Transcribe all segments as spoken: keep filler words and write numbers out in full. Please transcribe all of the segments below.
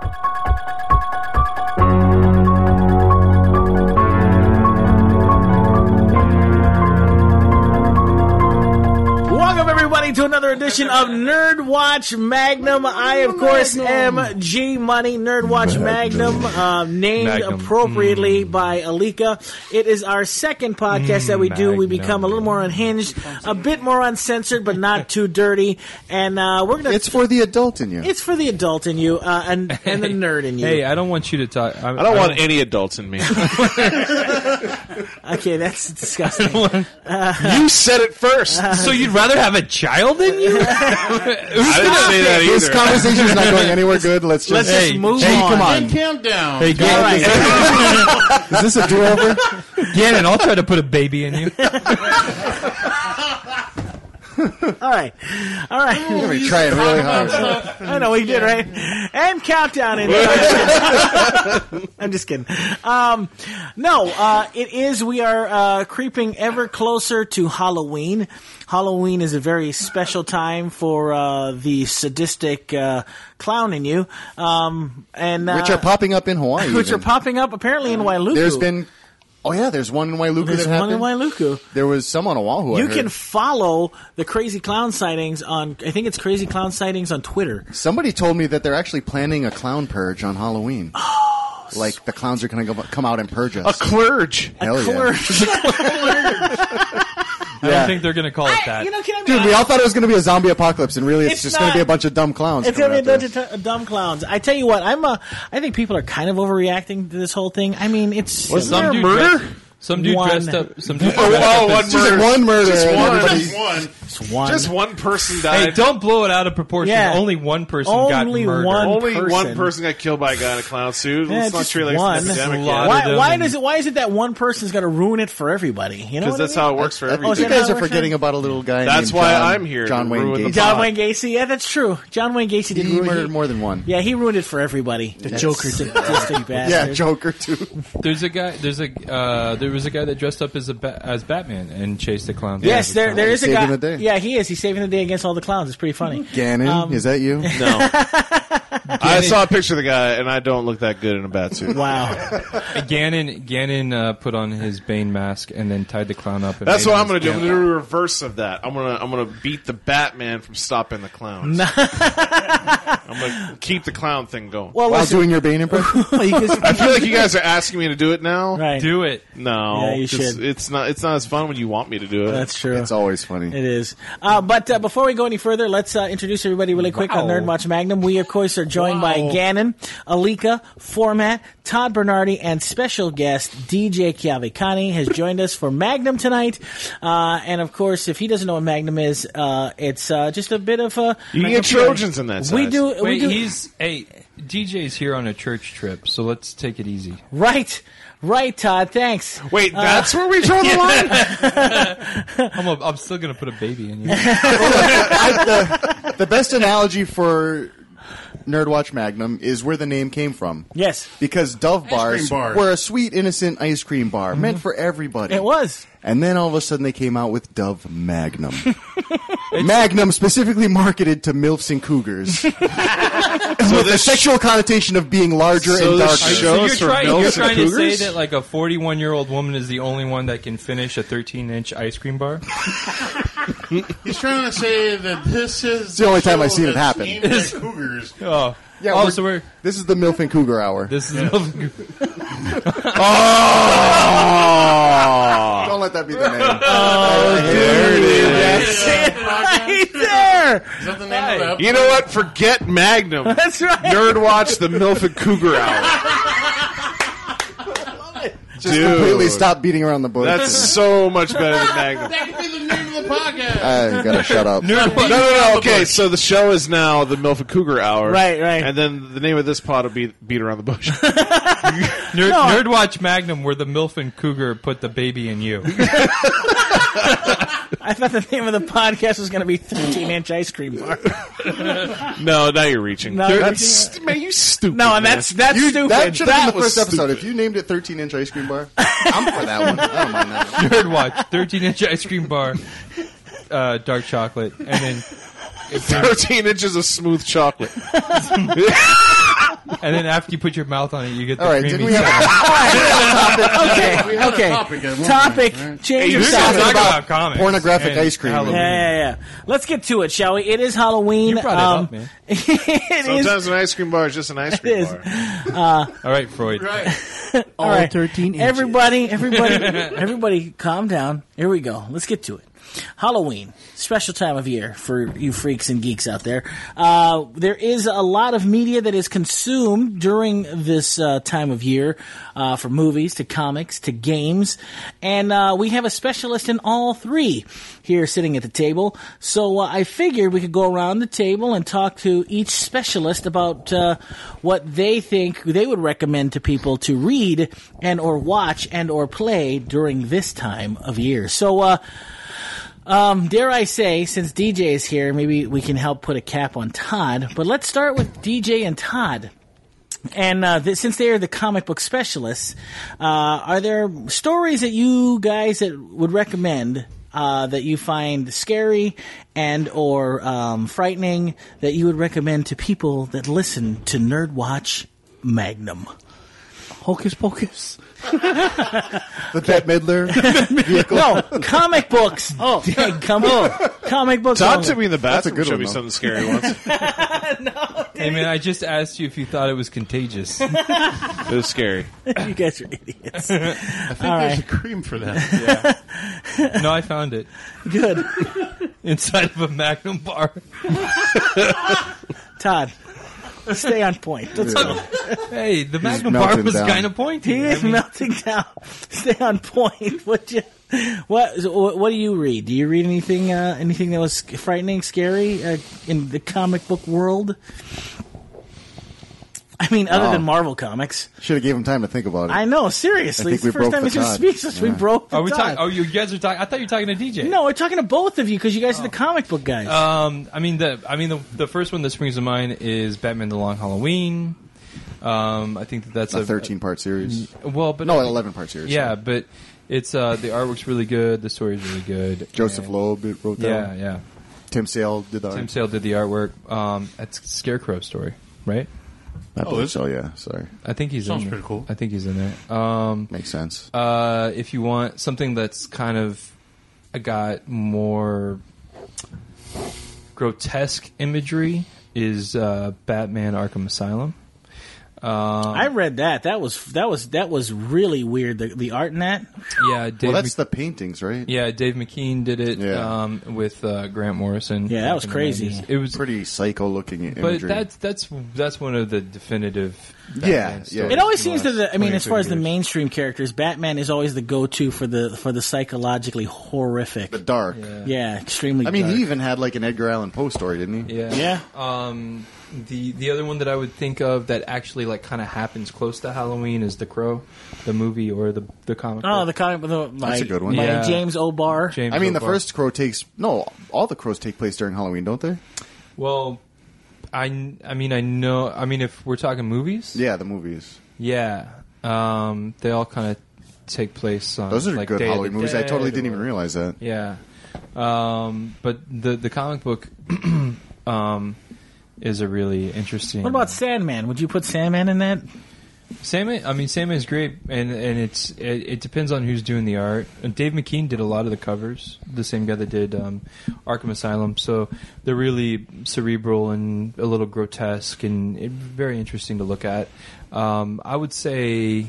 Welcome, everybody, to another edition of Nerd Watch Magnum. I, of course, am G Money. Nerd Watch Magnum, uh, named Magnum. appropriately Mm. by Alika. It is our second podcast Mm, that we do. We Magnum. become a little more unhinged, a bit more uncensored, but not too dirty. And uh, we're gonna. It's for the adult in you. It's for the adult in you uh, and and the nerd in you. Hey, I don't want you to talk. I, I don't want any adults in me. Okay, that's disgusting. You said it first. So you'd rather have a child in you? I didn't say that either. This conversation is not going anywhere good. Let's just, Let's just Hey, move hey, on. come on. Countdown. Hey, All Gannon, right. Is this a do-over? Gannon, I'll try to put a baby in you. All right. All right. We're trying really hard. I know we did, right? And countdown. In I'm just kidding. Um, no, uh, it is. We are uh, creeping ever closer to Halloween. Halloween is a very special time for uh, the sadistic uh, clown in you, um, and uh, Which are popping up in Hawaii. which are even. popping up apparently in Wailuku. There's been... Oh, yeah, there's one in Wailuku There's that one in happened. Wailuku. There was some on Oahu, I You heard. can follow the Crazy Clown sightings on. I think it's Crazy Clown sightings on Twitter. Somebody told me that they're actually planning a clown purge on Halloween. Oh, like the clowns are going to come out and purge A us. clerge. Hell yeah. I don't think they're going to call it that. You know, can I Dude, we all thought it was going to be a zombie apocalypse, and really it's, It's just going to not. be a bunch of dumb clowns. It's gonna be a coming bunch after of t- dumb clowns. I tell you what, I'm. Uh, I think people are kind of overreacting to this whole thing. I mean, it's Was Some there dude murder? dressed- Some dude One. dressed up. Some dude Oh, dressed oh, up one as- Just murder. one murder. Just and one. everybody- Just one. it's one. Just one person died. Hey, don't blow it out of proportion. Yeah. Only one person Only got murdered. one. Only person. one person got killed by a guy in a clown suit. Yeah, Let's not just treat it like one. it's an epidemic. Lot yet. of Why? them. Why does it? Why is it that one person's got to ruin it for everybody? You know, Because what that's I mean? how it works for Oh, everything. is You that guys how are it works? forgetting about a little guy That's named why John, I'm here to John Wayne ruin the Gacy. John Wayne Gacy. Yeah, that's true. John Wayne Gacy did He ruin murdered he- more than one. Yeah, he ruined it for everybody. The Joker, sadistic bastard. Yeah, Joker too. There's a guy. There's a. Uh, there was a guy that dressed up as a ba- as Batman and chased the clown. Yes, there there is a Saving guy. the day. Yeah, he is. He's saving the day against all the clowns. It's pretty funny. Gannon, Um, is that you? No. I saw a picture of the guy, and I don't look that good in a bat suit. Wow. Gannon Gannon uh, put on his Bane mask and then tied the clown up. And That's made what him I'm going to do. his- I'm going to do the reverse of that. I'm going to I'm going to beat the Batman from stopping the clowns. I'm going to keep the clown thing going. Well, While listen, doing your Bane impression? you just- I feel like you guys are asking me to do it now. right. Do it. No, Yeah, you 'cause should. It's not. It's not as fun when you want me to do it. That's true. It's always funny. It is. Uh, but uh, before we go any further, let's uh, introduce everybody really quick on Wow. Nerd Watch Magnum. We, of course, are joined by Gannon, Alika, Format, Todd Bernardi, and special guest D J Chiavikani has joined us for Magnum tonight. Uh, and, of course, if he doesn't know what Magnum is, uh, it's uh, just a bit of a... You can get Trojans in that We size. do... we Wait, do he's hey D J's here on a church trip, so let's take it easy. Right. Right, Todd. Thanks. Wait, that's where we draw the line? I'm, a, I'm still gonna put a baby in you. I, the, the best analogy for Nerd Watch Magnum is where the name came from. Yes. Because Dove cream bars bars. were a sweet, innocent ice cream bar meant for everybody. It was. And then all of a sudden they came out with Dove Magnum. Magnum specifically marketed to MILFs and cougars. With the sexual connotation of being larger So and this darker. show- So you're Shows for trying, you're milfs and trying to say cougars? that like a forty-one-year-old woman is the only one that can finish a thirteen-inch ice cream bar? He's trying to say that this is It's the only time I've seen it show happen. that's aimed at cougars. Oh, Yeah, oh, we're- so we're This is the MILF and Cougar Hour. this is Don't let that be the name. Oh, There it is. Right there. Is that the name of the You know what? Forget Magnum. That's right. Nerd Watch the MILF and Cougar Hour. Just Dude. completely stop beating around the bush. That's so much better than Magnum. That could be the name of the podcast. I gotta shut up. No, no, no. Okay, so the show is now the MILF and Cougar Hour. Right, right. And then the name of this pod will be Beat Around the Bush. Nerd, Nerd Watch Magnum, where the MILF and Cougar put the baby in you. I thought the name of the podcast was going to be thirteen-inch ice cream bar. No, now you're reaching. No, That's, man, you stupid. No, and man. that's that's You, stupid. that should have been the was first episode. stupid. If you named it thirteen-inch ice cream bar, I'm for that one. I don't mind that. Nerd Watch, thirteen-inch ice cream bar, uh, dark chocolate, and then thirteen inches of smooth chocolate. and and then after you put your mouth on it, you get the All right, creamy didn't we have sound. Okay, We had a okay. topic at one Topic. point, right? Change Hey, your you're topic. talking about about comics pornographic and ice cream. Halloween. Yeah, yeah, yeah. Let's get to it, shall we? It is Halloween. You brought it Um, up, man. it is. Sometimes an ice cream bar is just an ice cream is. bar. All right, Freud. Right. All right. thirteen inches. Everybody, everybody, everybody, calm down. Here we go. Let's get to it. Halloween, special time of year for you freaks and geeks out there. Uh, there is a lot of media that is consumed during this uh, time of year, uh, from movies to comics to games, and uh, we have a specialist in all three here sitting at the table. So uh, I figured we could go around the table and talk to each specialist about uh, what they think they would recommend to people to read and or watch and or play during this time of year. So. Uh, Um, dare I say, since D J is here, maybe we can help put a cap on Todd. But let's start with D J and Todd. And uh, th- since they are the comic book specialists, uh, are there stories that you guys that would recommend uh, that you find scary and or um, frightening that you would recommend to people that listen to Nerd Watch Magnum? Hocus Pocus. The Bette Midler vehicle. No, comic books. Oh, dang, come on. Comic books. Todd only. took me in the That's a bathroom good to show one, me though. something scary once. Hey, man, I just asked you if you thought it was contagious. It was scary. You guys are idiots. I think All there's right. a cream for that. No, I found it Good. inside of a Magnum bar. Todd, stay on point. Let's go. Hey, the Magnum bar melting was down. kind of pointy. He is I mean, melting down. Stay on point. What you? What? so What what do you read? Do you read anything? Uh, anything that was frightening, scary uh, in the comic book world? I mean, other No. than Marvel comics. Should have gave him time to think about it. I know. Seriously, I it's think the we first broke time the he's been Todd. speechless. We Yeah. broke the Are we Todd. talking? Oh, you guys are talking. I thought you were talking to D J. No, we're talking to both of you because you guys are the comic book guys. Um, I mean the I mean the the first one that springs to mind is Batman: The Long Halloween. Um, I think that that's a thirteen-part series. Well, but No, an eleven-part series. Yeah, but it's uh, the artwork's really good. The story's really good. Joseph and- Loeb wrote that. Yeah, one. yeah. Tim Sale did the art. Tim Sale did the artwork. Um, that's Scarecrow story, right? I Oh, believe is so, yeah. Sorry. I think he's Sounds in there. pretty cool. I think he's in there. Um, Makes sense. uh, if you want something that's kind of got more grotesque imagery, is uh, Batman: Arkham Asylum. Uh, I read that. That was that was that was really weird. The, the art in that. yeah, Dave Well, that's Mc- the paintings, right? yeah, Dave McKean did it Yeah. um, with uh, Grant Morrison. Yeah, that was back in the crazy. nineties. It was, Pretty psycho-looking but imagery. that's that's that's one of the definitive. Batman Yeah, yeah. stories It always in the seems to last the. I mean, twenty, as far as the thirty years. mainstream characters, Batman is always the go-to for the for the psychologically horrific. the dark. Yeah. Yeah, extremely. I mean, dark. he even had like an Edgar Allan Poe story, didn't he? Yeah. Yeah. Um, the the other one that I would think of that actually like kind of happens close to Halloween is The Crow, the movie or the the comic. Oh, book. the comic. The, by, a good one. By Yeah. James O'Barr. James I mean, the O'Barr. first Crow takes no. All the Crows take place during Halloween, don't they? Well, I I mean I know. I mean, if we're talking movies, Yeah, the movies. yeah, um, they all kind of take place on. Those are like good Day of Halloween the movies. I Dead totally didn't or- even realize that. Yeah, um, but the the comic book um, is a really interesting. What about Sandman? Would you put Sandman in that? Sandman? I mean, Sandman is great, and and it's it, it depends on who's doing the art. And Dave McKean did a lot of the covers, the same guy that did um, Arkham Asylum. So they're really cerebral and a little grotesque, and it, very interesting to look at. Um, I would say,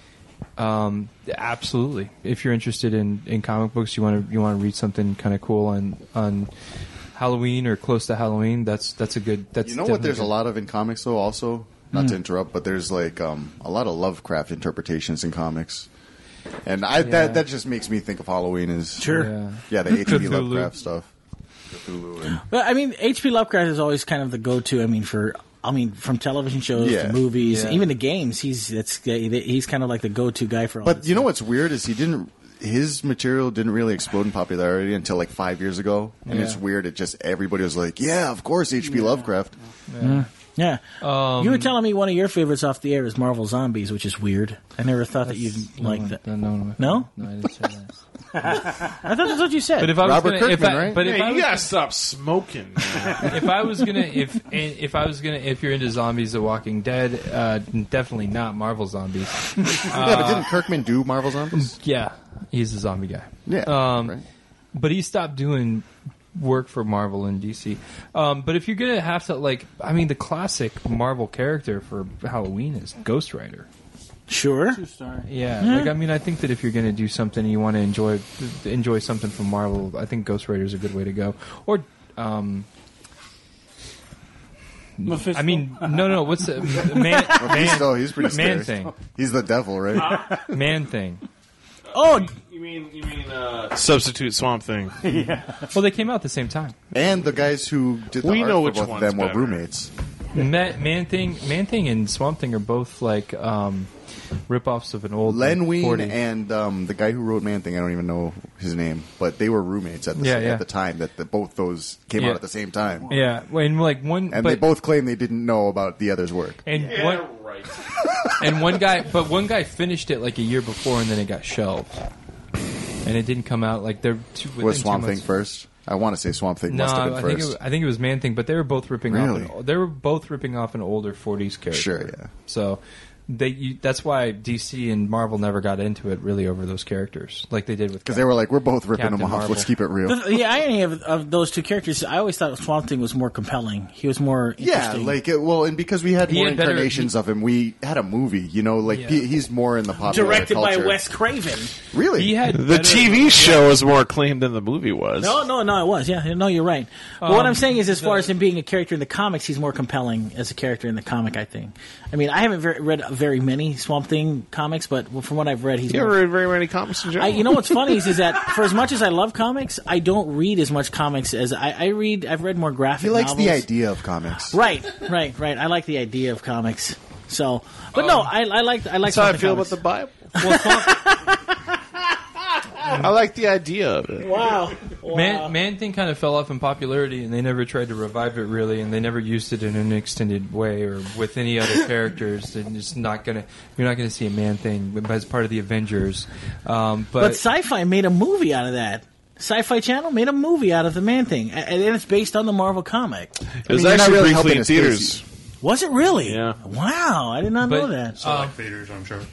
um, absolutely. If you're interested in, in comic books, you want to you want to read something kind of cool on on Halloween or close to Halloween. That's that's a good. That's You know what? There's a definitely lot of in comics, though. Also, not to interrupt, but there's like um, a lot of Lovecraft interpretations in comics, and I Yeah. that that just makes me think of Halloween as Sure. good. Yeah. yeah, the H P Cthulhu. Lovecraft stuff. Cthulhu and But I mean, H P Lovecraft is always kind of the go-to. I mean, for I mean, from television shows Yeah. to movies, Yeah. even the games. He's that's he's kind of like the go-to guy for all. But this you know stuff. what's weird is he didn't. His material didn't really explode in popularity until like five years ago, and Yeah. it's weird. It just everybody was like, "Yeah, of course, H P Lovecraft." Yeah. Um, You were telling me one of your favorites off the air is Marvel Zombies, which is weird. I never thought that you'd like that. No, no, no, No? no, I didn't say that. I thought that's what you said. But if I was Robert gonna, if Kirkman, I, right? But if Hey, I you was, gotta stop smoking. Man. if I was gonna, if if I was gonna, if you're into zombies, The Walking Dead, uh, definitely not Marvel zombies. yeah, but didn't Kirkman do Marvel Zombies? Yeah, he's a zombie guy. Yeah, Um, right. But he stopped doing work for Marvel and D C. Um, but if you're gonna have to, like, I mean, the classic Marvel character for Halloween is Ghost Rider. Sure. Yeah, like I mean, I think that if you're gonna do something and you want to enjoy enjoy something from Marvel, I think Ghost Rider is a good way to go. Or, um, Mephisto. I mean, no, no, what's the man? Mephisto, man he's pretty man scary. thing, He's the devil, right? man thing. Oh, You mean you mean uh, substitute Swamp Thing? Well, they came out at the same time. And the guys who did the We art know for which both of one's them were better. roommates. Man, man thing, man thing, and Swamp Thing are both like um, rip-offs of an old Len Wein forty. and um, the guy who wrote Man Thing, I don't even know his name, but they were roommates at the, Yeah, sa- yeah. at the time that the, both those came Yeah. out at the same time. Yeah, and like one, And but, they both claim they didn't know about the other's work. and one, right. and one guy, but one guy finished it like a year before, and then it got shelved, and it didn't come out like they're two, within Was two Swamp Thing months. first? I want to say Swamp Thing No, must have been I think, it, first. was- I think it was Man Thing, but they were both ripping Really? off. An, they were both ripping off an older forties character. Sure, yeah. So they you, that's why D C and Marvel never got into it really over those characters like they did with Because they were like, we're both ripping Captain them off. Marvel. Let's keep it real. the, the irony of, of those two characters, I always thought Swamp Thing was more compelling. He was more Yeah, interesting. like it, well, and because we had He more had better- incarnations he- of him, we had a movie. You know, like Yeah. he, he's more in the popular directed by culture. Wes Craven. Really? He had The better- T V show is more acclaimed than the movie was. No, no, no, it was. Yeah, no, you're right. But what Um, I'm saying is, as far the- as him being a character in the comics, he's more compelling as a character in the comic, I think. I mean, I haven't ver- read very many Swamp Thing comics, but from what I've read, he's You more ever read very many comics in I, general? you know what's funny is, is that for as much as I love comics, I don't read as much comics as I, I read. I've read more graphic He likes novels. the idea of comics. Right, right, right. I like the idea of comics. So, but no, I, I like I like. That's how I Swamp Thing feel comics. about the Bible. Well, Swamp, I like the idea of it. Wow, wow. Man, Man Thing kind of fell off in popularity, and they never tried to revive it really, and they never used it in an extended way or with any other characters. And it's not gonna, you're not gonna see a Man Thing as part of the Avengers. Um, but But Sci-Fi made a movie out of that. Sci-Fi Channel made a movie out of the Man Thing, and and it's based on the Marvel comic. It was mean, you're not actually really briefly helping in us, theaters. Casey. Was it really? Yeah. Wow, I did not know But- that. So like theaters, I'm sure.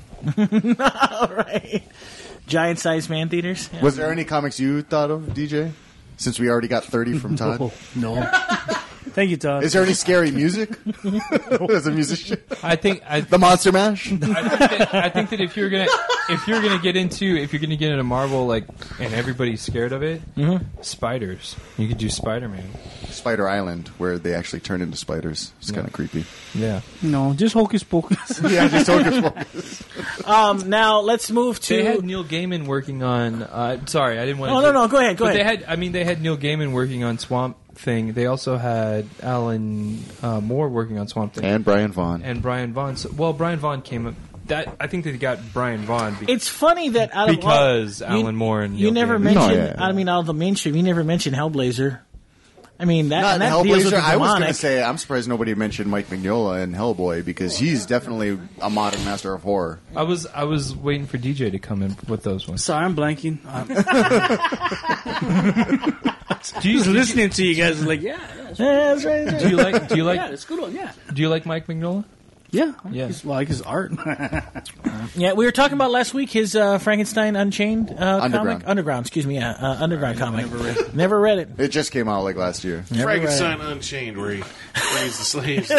All right. Giant-sized man theaters. Yeah. Was there any comics you thought of, D J? Since we already got thirty from Todd. Oh, no. Thank you, Todd. Is there any scary music? As a musician? I think I, The Monster Mash? I, think that, I think that if you're gonna if you're gonna get into if you're gonna get into Marvel like and everybody's scared of it, spiders. You could do Spider-Man. Spider Island, where they actually turn into spiders. It's kind of creepy. Yeah. No, just Hocus Pocus. Yeah, just Hocus Pocus. Um, now let's move to. They had Neil Gaiman working on. Uh, sorry, I didn't want. Oh, to no, no, go ahead, go but ahead. They had. I mean, they had Neil Gaiman working on Swamp Thing. They also had Alan uh, Moore working on Swamp Thing, And Brian Vaughn. and Brian Vaughn. So, well, Brian Vaughn came up. That I think they got Brian Vaughn be- It's funny that out of because all, you- Alan Moore and you Neil never Gaiman. mentioned. No, yeah. I mean, out of the mainstream, you never mentioned Hellblazer. I mean, that, Not and that deals with Hellblazer. the I was going to demonic. say, I'm surprised nobody mentioned Mike Mignola and Hellboy because he's definitely a modern master of horror. I was I was waiting for D J to come in with those ones. Sorry, I'm blanking. I'm Do you, just do you, listening to you guys. Like, yeah, yeah, it's- Yeah, that's right. That's do you like do you yeah, like it's a good one. Yeah, do you like Mike Mignola? yeah, Yeah. He's, well, I like his art. right. Yeah, we were talking about last week his uh, Frankenstein Unchained uh, Underground. comic. Underground, excuse me. Yeah, uh, Underground comic. Never read it. Never read it. It just came out like last year. Never read it. Frankenstein Unchained, where he frees the slaves.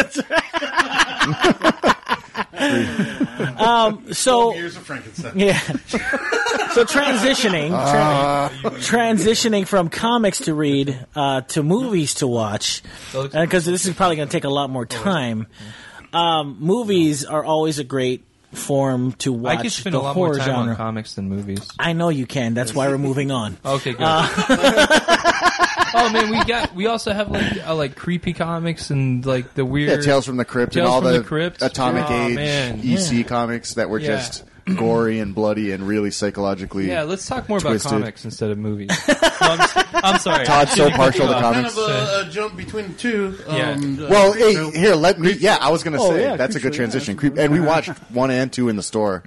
So Years of Frankenstein. yeah. So transitioning, tra- transitioning from comics to read uh, to movies to watch, because this is probably going to take a lot more time. Um, movies are always a great form to watch. I could spend the a lot horror more time genre. on comics than movies. I know you can. That's why we're moving on. Okay, good. Uh, oh man, we got we also have like uh, like creepy comics and like the weird Yeah, Tales from the Crypt Tales and all from the, the Crypt. Atomic Oh, Age man. E C comics that were Yeah. just gory and bloody and really psychologically. Yeah, let's talk more Twisted. about comics instead of movies. No, I'm, s- I'm sorry. Todd's so partial to Kind comics. of a, a jump between the two. Yeah. Um, Well, hey, here, let me. Yeah, I was gonna Oh, say yeah, that's a good Creepshow, yeah, transition. that's Creep, and we watched one and two in the store.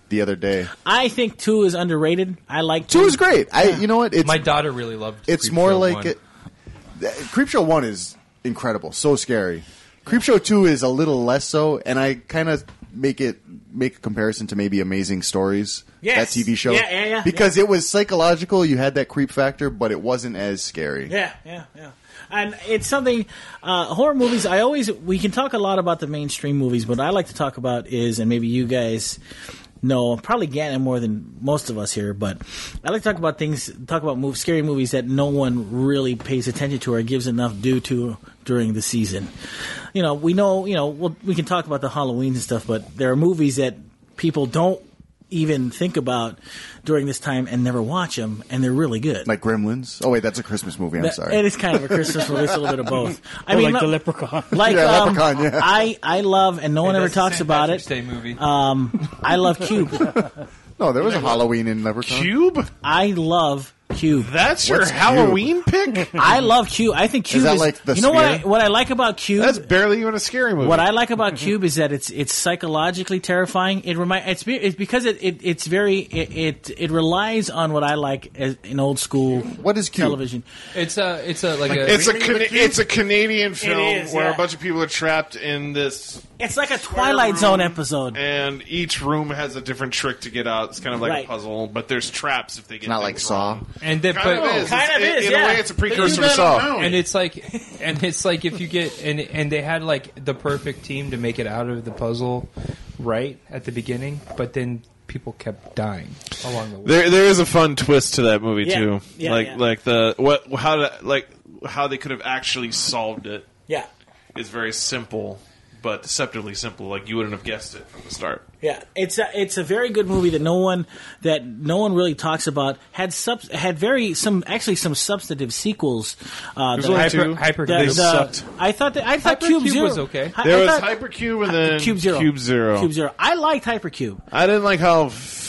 the other day. I think two is underrated. I like Two is great. I, you know what? It's My daughter really loved. it's Creep more Show like one. it, Creepshow one is incredible, so scary. Creepshow two is a little less so, and I kind of make it make a comparison to maybe Amazing Stories, Yes. that T V show, Yeah, yeah, yeah, because it was psychological. You had that creep factor, but it wasn't as scary. Yeah, yeah, yeah. And it's something, uh, horror movies, I always, we can talk a lot about the mainstream movies, but what I like to talk about is, and maybe you guys know, probably Gannon more than most of us here, but I like to talk about things, talk about move, scary movies that no one really pays attention to or gives enough due to during the season. You know, we know, you know, well, we can talk about the Halloween and stuff, but there are movies that people don't even think about during this time and never watch them, and they're really good. Like Gremlins. Oh wait, that's a Christmas movie. I'm That- sorry. It is kind of a Christmas movie. It's a little bit of both. I Oh, mean, like the lo- Leprechaun. like Yeah, um, Leprechaun, yeah. I I love, and no one And ever that's the talks Saint about Patrick's it. Day movie. Um, I love Cube. no, there was a Halloween in Leprechaun. Cube? I love Cube. That's your What's Halloween pick? I love Cube. I think Cube that is. like the you know what I, Sphere? what I like about Cube? That's barely even a scary movie. What I like about Cube is that it's it's psychologically terrifying. It remind it's be- it's because it, it it's very it, it it relies on what I like as in old school What is Cube? television. It's a it's a like, a it's a Cana- it's a Canadian film is, where yeah. a bunch of people are trapped in this, It's like a Twilight Zone episode. and each room has a different trick to get out. It's kind of like Right. a puzzle, but there's traps if they get Not like things Saw. wrong. and they Kind put of is. Kind It's- of in- is, In yeah. a way, it's a precursor to better Saw. know. and it's like and it's like if you get and and they had like the perfect team to make it out of the puzzle right at the beginning, but then people kept dying along the way. There, there is a fun twist to that movie Yeah. too. Yeah, like, yeah. like the what, how, to, like how they could have actually solved it Yeah. is very simple, but deceptively simple. Like you wouldn't have guessed it from the start. Yeah, it's a it's a very good movie that no one that no one really talks about. Had sub, had very some actually some substantive sequels. Uh, There's that- only Hyper, two. hyper the- They the- sucked. I thought that I thought Cube Hypercube Zero was okay. I- There I was thought- Hypercube and then Cube Zero. Cube Zero. Cube Zero. I liked Hypercube. I didn't like how f-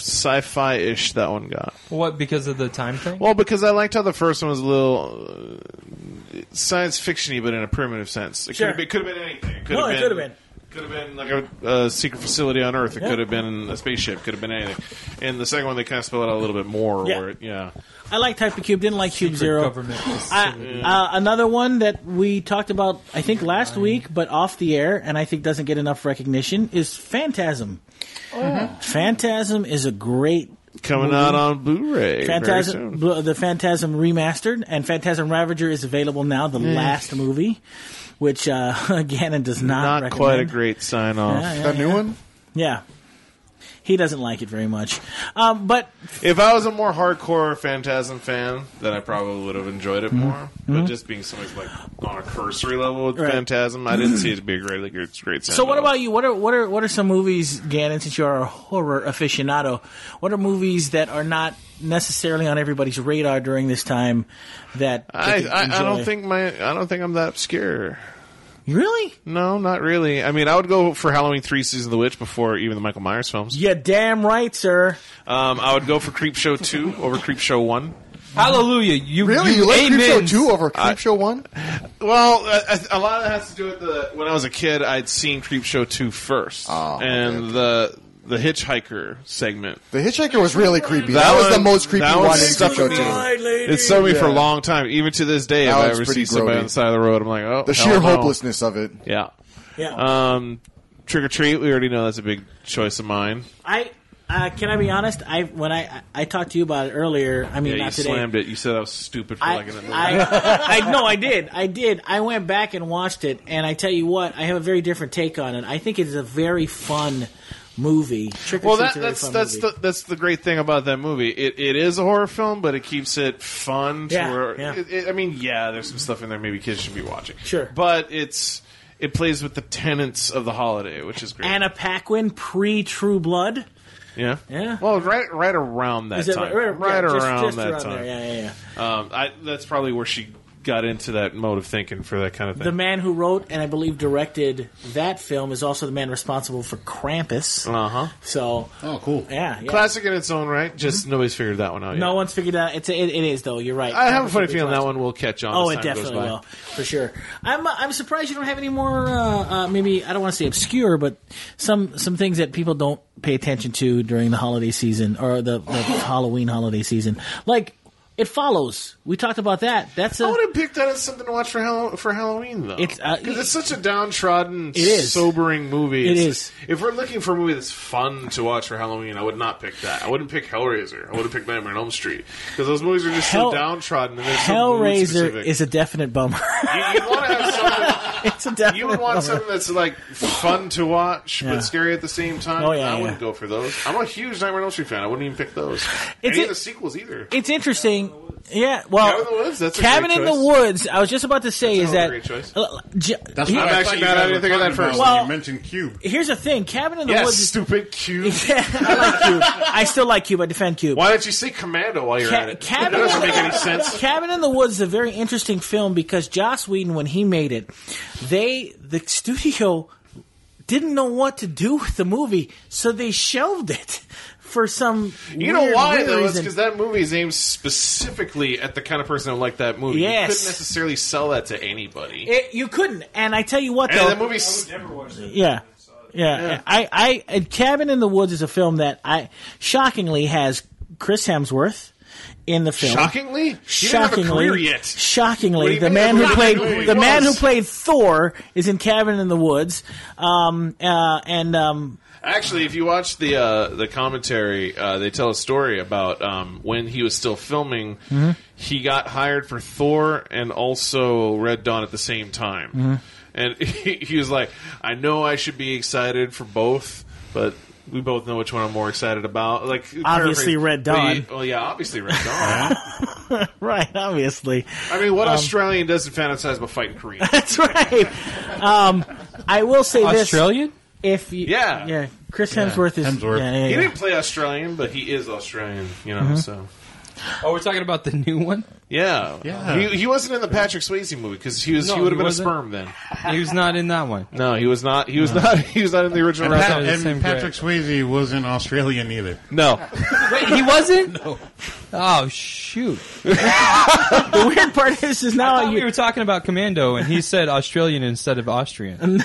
sci-fi-ish that one got. What, because of the time thing? Well, because I liked how the first one was a little uh, science fiction-y, but in a primitive sense. It Sure. could have been, could have been anything. It could No, have it been, could have been. Could have been like a, a secret facility on Earth. It Yeah. could have been a spaceship. Could have been anything. And the second one, they kind of spell it out a little bit more. Yeah. Or it, yeah. I liked Hypercube. Didn't like Cube Zero. Government I, facility. uh, another one that we talked about, I think last week, but off the air, and I think doesn't get enough recognition, is Phantasm. Phantasm is a great Coming movie. out on Blu-ray very Phantasm, soon. bl- the Phantasm remastered, and Phantasm Ravager is available now. The last movie, which uh, Gannon does not, Not recommend. quite a great sign-off. Yeah, yeah, That new yeah. one? Yeah, he doesn't like it very much. Um, but If I was a more hardcore Phantasm fan, then I probably would have enjoyed it more. But just being somebody like on a cursory level with Mm-hmm. Right. Phantasm, I didn't see it to be a great, like, great, great. so, what about you? What are what are what are some movies, Gannon? Since you're a horror aficionado, what are movies that are not necessarily on everybody's radar during this time that I, they I, I enjoy? don't think my I don't think I'm that obscure. Really. No, not really. I mean, I would go for Halloween three: Season of the Witch before even the Michael Myers films. Yeah, damn right, sir. Um, I would go for Creepshow two over Creepshow one. Hallelujah! You Really? You, like amen. Creepshow two over Creepshow one? Well, a, a lot of that has to do with the when I was a kid, I'd seen Creepshow two first, Oh, okay, and okay. the the hitchhiker segment. The Hitchhiker was really creepy. That That, was the one- most creepy that one in one stuck Creepshow with two. me. It stuck with me for a Yeah. long time. Even to this day, That if I was ever pretty see somebody grody. on the side of the road, I'm like, oh, The hell sheer no. hopelessness of it. Yeah. Yeah. Um, Trick or Treat, we already know that's a big choice of mine. I uh, can I be honest? I when I I talked to you about it earlier. I mean, Yeah, you not today. slammed it. You said I was stupid for I, liking that movie. I, I no, I did. I did. I went back and watched it, and I tell you what, I have a very different take on it. I think it is a very fun movie. Trick or Well, Treat's that, a very that's fun that's movie. the that's the great thing about that movie. It it is a horror film, but it keeps it fun. To Yeah, where, yeah. It, it, I mean, yeah, there's some stuff in there maybe kids should be watching. Sure. but it's it plays with the tenets of the holiday, which is great. Anna Paquin pre True Blood. yeah, Yeah. Well, right right around that Is it time, right, right yeah, just- around just that around time. there. Yeah, yeah, yeah. Um, I, that's probably where she got into that mode of thinking for that kind of thing. The man who wrote and I believe directed that film is also the man responsible for Krampus. Uh huh. So, Oh, cool. yeah, yeah. Classic in its own right. Just nobody's figured that one out yet. No one's figured out. It's a, it, it is though. You're right. I have a Krampus funny will be feeling that classic. one will catch on. Oh, as it time goes definitely by. will, for sure. I'm uh, I'm surprised you don't have any more. Uh, uh, maybe I don't want to say obscure, but some some things that people don't pay attention to during the holiday season or the, the Halloween holiday season, like It Follows. We talked about that. That's a. I would have picked that as something to watch for Hall- for Halloween, though. It's, uh, because it's such a downtrodden, It is. sobering movie. It It's- is. If we're looking for a movie that's fun to watch for Halloween, I would not pick that. I wouldn't pick Hellraiser. I wouldn't pick Nightmare on Elm Street because those movies are just Hell- so downtrodden. And they're so Hellraiser mood-specific. is a definite bummer. You, you want to have something. It's a definite You would want bummer. something that's like fun to watch Yeah. but scary at the same time. Oh, yeah, I wouldn't yeah. go for those. I'm a huge Nightmare on Elm Street fan. I wouldn't even pick those. It's Any a- of the sequels either. It's interesting. Yeah, well, Cabin in the Woods, that's a Cabin great in choice. the Woods. I was just about to say That's is a that. great choice. uh, J- That's he- what I'm I actually thought you mad I guys didn't were think of that talking about first. when Well- you mentioned Cube. Here's the thing: Cabin in the Yes, Woods. Is, stupid Cube. yeah, I like Cube. I still like Cube. I defend Cube. Why don't you say Commando while you're Ca- at it? Cabin that doesn't in make the- any sense. Cabin in the Woods is a very interesting film because Joss Whedon, when he made it, they the studio didn't know what to do with the movie, so they shelved it for some. You know weird, why weird though? It's reason. because that movie is aimed specifically at the kind of person who like that movie. Yes. You couldn't necessarily sell that to anybody. It, you couldn't, and I tell you what, and though, that movie's yeah. Yeah, I, I, uh, Cabin in the Woods is a film that I shockingly has Chris Hemsworth in the film. shockingly. He didn't have a Shockingly, career yet. What shockingly, do you the mean? man I who don't played even know who he the man who was. played Thor is in Cabin in the Woods, um, uh, and um, Actually, if you watch the uh, the commentary, uh, they tell a story about um, when he was still filming. Mm-hmm. He got hired for Thor and also Red Dawn at the same time, Mm-hmm. and he, he was like, "I know I should be excited for both, but." We both know which one I'm more excited about. Like Obviously paraphrase- Red But Dawn. he- Well, yeah, obviously Red Dawn. right, obviously, I mean, what Australian doesn't fantasize about fighting Korean? that's right. Um, I will say this: Australian? if you, Yeah. yeah, Chris Hemsworth is Hemsworth. Yeah, yeah, He yeah. didn't play Australian, but he is Australian. You know, Mm-hmm. so Oh, we're talking about the new one? yeah, Yeah. He, he wasn't in the Patrick Swayze movie because he was No, he would have he been wasn't. a sperm then. He was not in that one. No, he was not. He was not. He was not in the original. And, Red Pat- Dawn. the same and Patrick Swayze wasn't Australian either. No, Wait, he wasn't? No. Oh, shoot. The weird part is, is I now thought you, we were talking about Commando, and he said Australian instead of Austrian.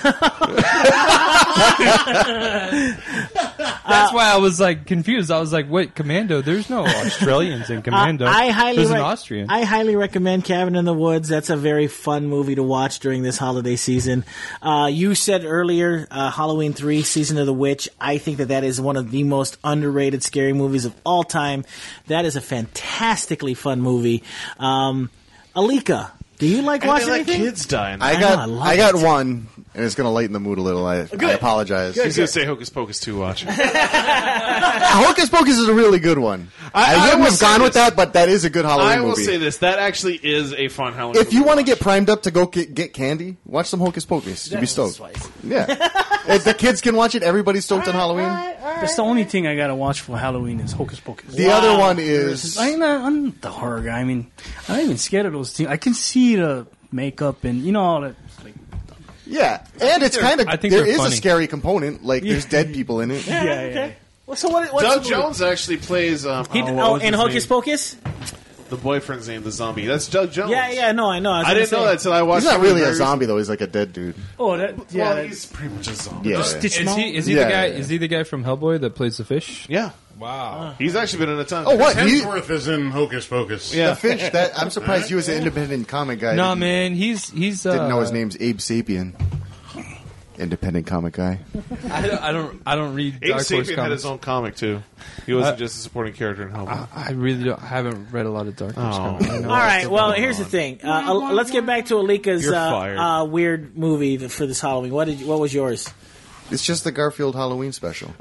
That's why I was like confused. I was like, "Wait, Commando? There's no Australians in Commando. I, I highly There's an rec- Austrian." I highly recommend Cabin in the Woods. That's a very fun movie to watch during this holiday season. Uh, you said earlier, uh, Halloween three, Season of the Witch. I think that that is one of the most underrated scary movies of all time. That is a fantastically fun movie. Um, Alika, do you like and they watching let anything? kids die. In I I got know, I love I, got it. one, and it's going to lighten the mood a little. I, I apologize. He's gonna say Hocus Pocus two. Watch. Hocus Pocus is a really good one. I- I, I wouldn't will have say gone with this. that, but that is a good Halloween I will movie. say this: that actually is a fun Halloween. If you movie want to watch. get primed up to go get, get candy, watch some Hocus Pocus. You'll be stoked. Yeah, if the kids can watch it, everybody's stoked on Halloween. That's the only thing I gotta watch for Halloween is Hocus Pocus. The other one is I'm not, I'm not the horror guy. I mean, I'm not even scared of those things. I can see the makeup and you know all that. Like, yeah, and it's kind of I think there they're is a funny. scary component. Like there's dead people in it. Yeah, Yeah, okay. yeah. Well, so what, what's Doug the movie? Jones actually plays. Um, He, oh, oh, what was in his Hocus name? Pocus? The boyfriend's name, the zombie. That's Doug Jones. Yeah, yeah, no, I know. I, was I gonna didn't know say. that until I watched. He's not some of the really a very- zombie though. He's like a dead dude. oh, that yeah. Well, that- he's pretty much a zombie. Yeah. Stitch Is Mom? he is he Yeah, the guy? yeah, yeah. Is he the guy from Hellboy that plays the fish? Yeah, Wow. he's actually been in a ton. Oh, what? He, Hemsworth is in Hocus Pocus. Yeah. the fish? That I'm surprised you as an independent comic guy. No, didn't- man, he's he's. Uh, Didn't know his name's Abe Sapien. Independent comic guy. I don't I don't, I don't read Abe Dark Horse Sapien had comics. his own comic too. He wasn't Uh, just a supporting character in Hellboy. I really don't, I haven't read a lot of Dark Horse Oh. comics. I know All right. it's- Well, here's the thing. Uh, uh, let's get back to Alika's You're uh, fired. uh, weird movie th- for this Halloween. What did? You, what was yours? It's just the Garfield Halloween special.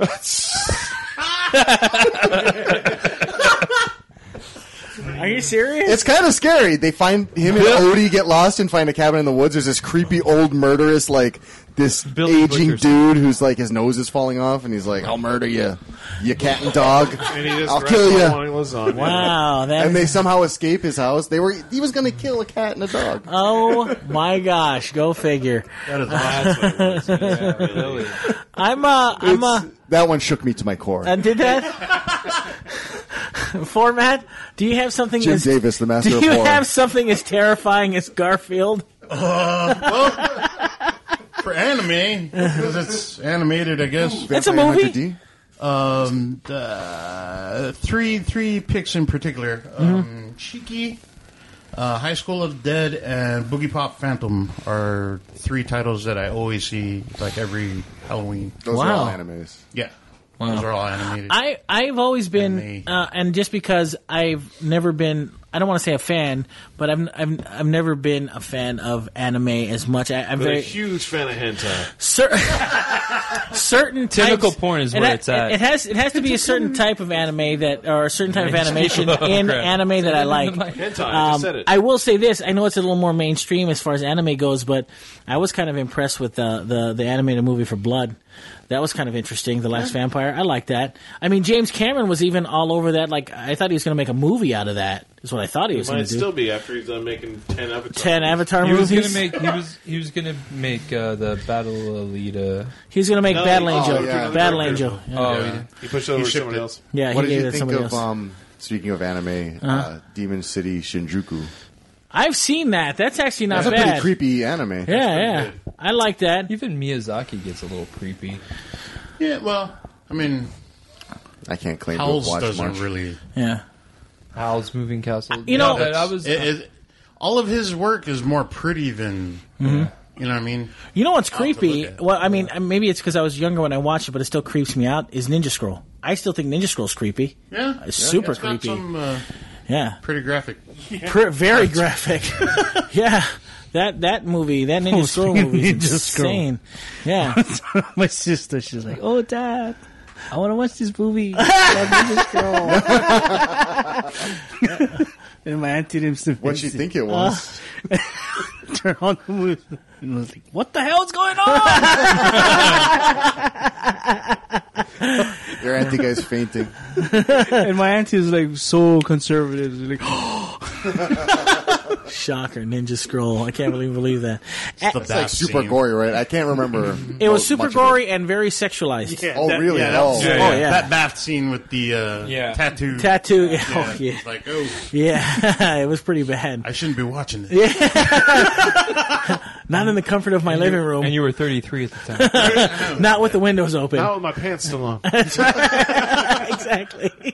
Are you serious? It's kind of scary. They find him and Odie get lost and find a cabin in the woods. There's this creepy old murderous like this Billy aging Butcher's- dude who's like his nose is falling off, and he's like, "I'll murder you, you cat and dog. And he just I'll rests kill on you." wanting lasagna. Wow, that And they is- somehow escape his house. They were he was going to kill a cat and a dog. oh my gosh, go figure. That is awesome. That's what it was. Yeah, really. I'm uh, I'm uh, It's- that one shook me to my core. and did that format? Do you have something? Jim as, Davis, the master Do of you horror. have something as terrifying as Garfield? For anime, because it's animated, I guess. It's a Vampire movie? Hunter D? Um, uh, three three picks in particular. Um, Cheeky, uh, High School of the Dead, and Boogie Pop Phantom are three titles that I always see like every Halloween. Those Wow. are all animes. Yeah, those are all animated. I I've always been, And they- uh, and just because I've never been, I don't want to say a fan, but I've I've I've never been a fan of anime as much. I, I'm But a very huge fan of hentai. cer- certain Tentacle types- porn is it where ha- it's at. It has it has to be a certain type of anime that, or a certain type of animation Oh, in crap. anime that I like. Hentai, I Um, just said it. I will say this: I know it's a little more mainstream as far as anime goes, but I was kind of impressed with the the, the animated movie for Blood. That was kind of interesting. The Last Vampire, I like that. I mean, James Cameron was even all over that. Like, I thought he was going to make a movie out of that. Is what I thought he It was going might to do. still be after he's done making ten Avatar. Ten Avatar He was movies. gonna make. He was. He was gonna make uh, the Battle Alita. He's going to make No, Battle he- Angel. oh, yeah. Battle Okay. Angel. Yeah, Oh, Yeah. He pushed it over He to shipped someone it. else. yeah What he did gave you it to think somebody of, else. um, speaking of anime, uh, Demon City Shinjuku? I've seen that. That's actually not That's a pretty bad. creepy anime. Yeah, yeah. I like that. Even Miyazaki gets a little creepy. yeah, well, I mean, I can't claim to have Howls watched doesn't much. really. Yeah. Howl's Moving Castle. You know- but I was. It, it, all of his work is more pretty than. You know what I mean? You know what's I'll have to creepy? look at it. Well, I mean, maybe it's because I was younger when I watched it, but it still creeps me out. Is Ninja Scroll? I still think Ninja Scroll's creepy. Yeah, It's super it's got creepy. Some, uh, Yeah, pretty graphic. Pr- very graphic. Yeah, that that movie, that Ninja Oh, Scroll speaking of movie, is Ninja Scroll. insane. Yeah, My sister, she's like, "Oh, Dad, I want to watch this movie." Ninja Scroll. And my auntie didn't still What'd you think it was? turn on the movie and was like, "What the hell's going on?" Your auntie guy's fainting. And my auntie is like so conservative. She's like, shocker, Ninja Scroll. I can't really believe that. The It's like bath super scene. gory, right? I can't remember. It was much super of it. gory and very sexualized. Yeah, Oh, that- really? Yeah, that was- Oh. yeah, Oh, yeah. yeah. That bath scene with the uh, Yeah. tattoo. Tattoo. Yeah, Oh yeah, it's like, oh, yeah. It was pretty bad. I shouldn't be watching this. Not in the comfort of my living room. And you were thirty-three at the time. Not with the windows open. Now with my pants still on. Exactly.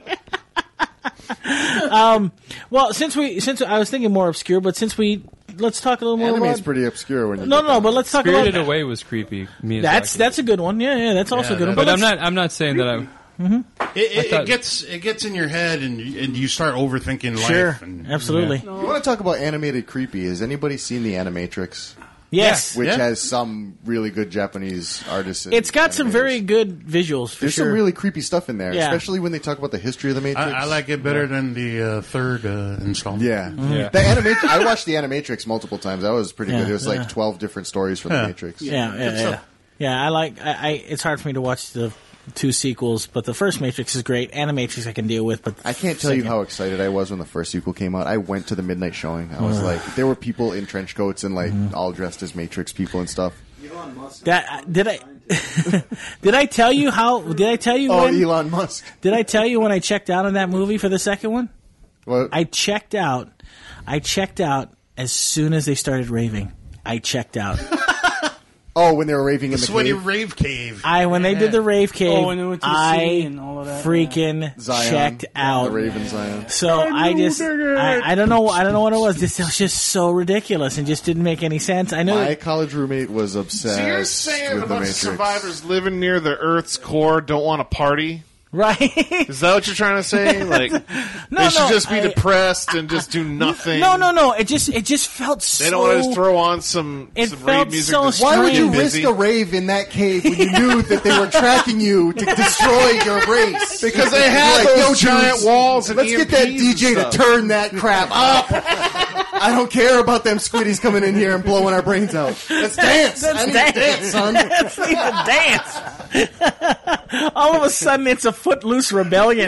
um, well, since we since I was thinking more obscure, but since we let's talk a little more Anime about is pretty obscure when you no, get no, down but to let's talk Spirited about Away was creepy. Miyazaki. that's that's a good one. Yeah, yeah, that's also a good one. But I'm let's- not. I'm not saying that I'm. It, it, thought- it gets it gets in your head, and you, and you start overthinking life. Sure, And, absolutely. it. You want to talk about animated creepy? Has anybody seen the Animatrix? Yes, Which Yeah. has some really good Japanese artists. and it's got some animators. very good visuals for There's sure. some really creepy stuff in there, Yeah. especially when they talk about the history of the Matrix. I, I like it better than the uh, third uh, installment. Yeah, Yeah. The Animat- I watched the Animatrix multiple times. That was pretty Yeah, good. It was yeah. like twelve different stories from the Yeah. Matrix. yeah, yeah, Good yeah. stuff. Yeah, I like. I, I it's hard for me to watch the two sequels, but the first Matrix is great. Animatrix I can deal with, but I can't tell you how excited I was when the first sequel came out. I went to the midnight showing. I was like, there were people in trench coats and like Mm-hmm. all dressed as Matrix people and stuff. that did I did I tell you how did I tell you Oh, when Elon Musk. did I tell you when I checked out on that movie for the second one? Well, I checked out. I checked out as soon as they started raving. I checked out. oh, when they were raving in The the sweaty cave. rave cave. I when they did the rave cave, Oh, when they went to the I sea and all of that, freaking Zion, checked out. The Raven Zion. So I just I, I don't know I don't know what it was. This was just so ridiculous and just didn't make any sense. I know. My college roommate was obsessed So you're saying a with the bunch of Matrix. survivors living near the Earth's core don't want to party? right? Is that what you're trying to say? Like no, they should no, just be I- depressed and just do nothing? No, no, no. It just it just felt so. They don't want to just throw on some, It some felt rave music. so that's Why would you strange. risk busy. a rave in that cave when you knew that they were tracking you to destroy your race? Because they had Like, those yo, giant dudes, walls and Let's E M get that Ps D J and to stuff. turn that crap up. I don't care about them squiddies coming in here and blowing our brains out. Let's dance. Let's I need dance. to dance, son. Let's need to dance. All of a sudden, it's a footloose rebellion.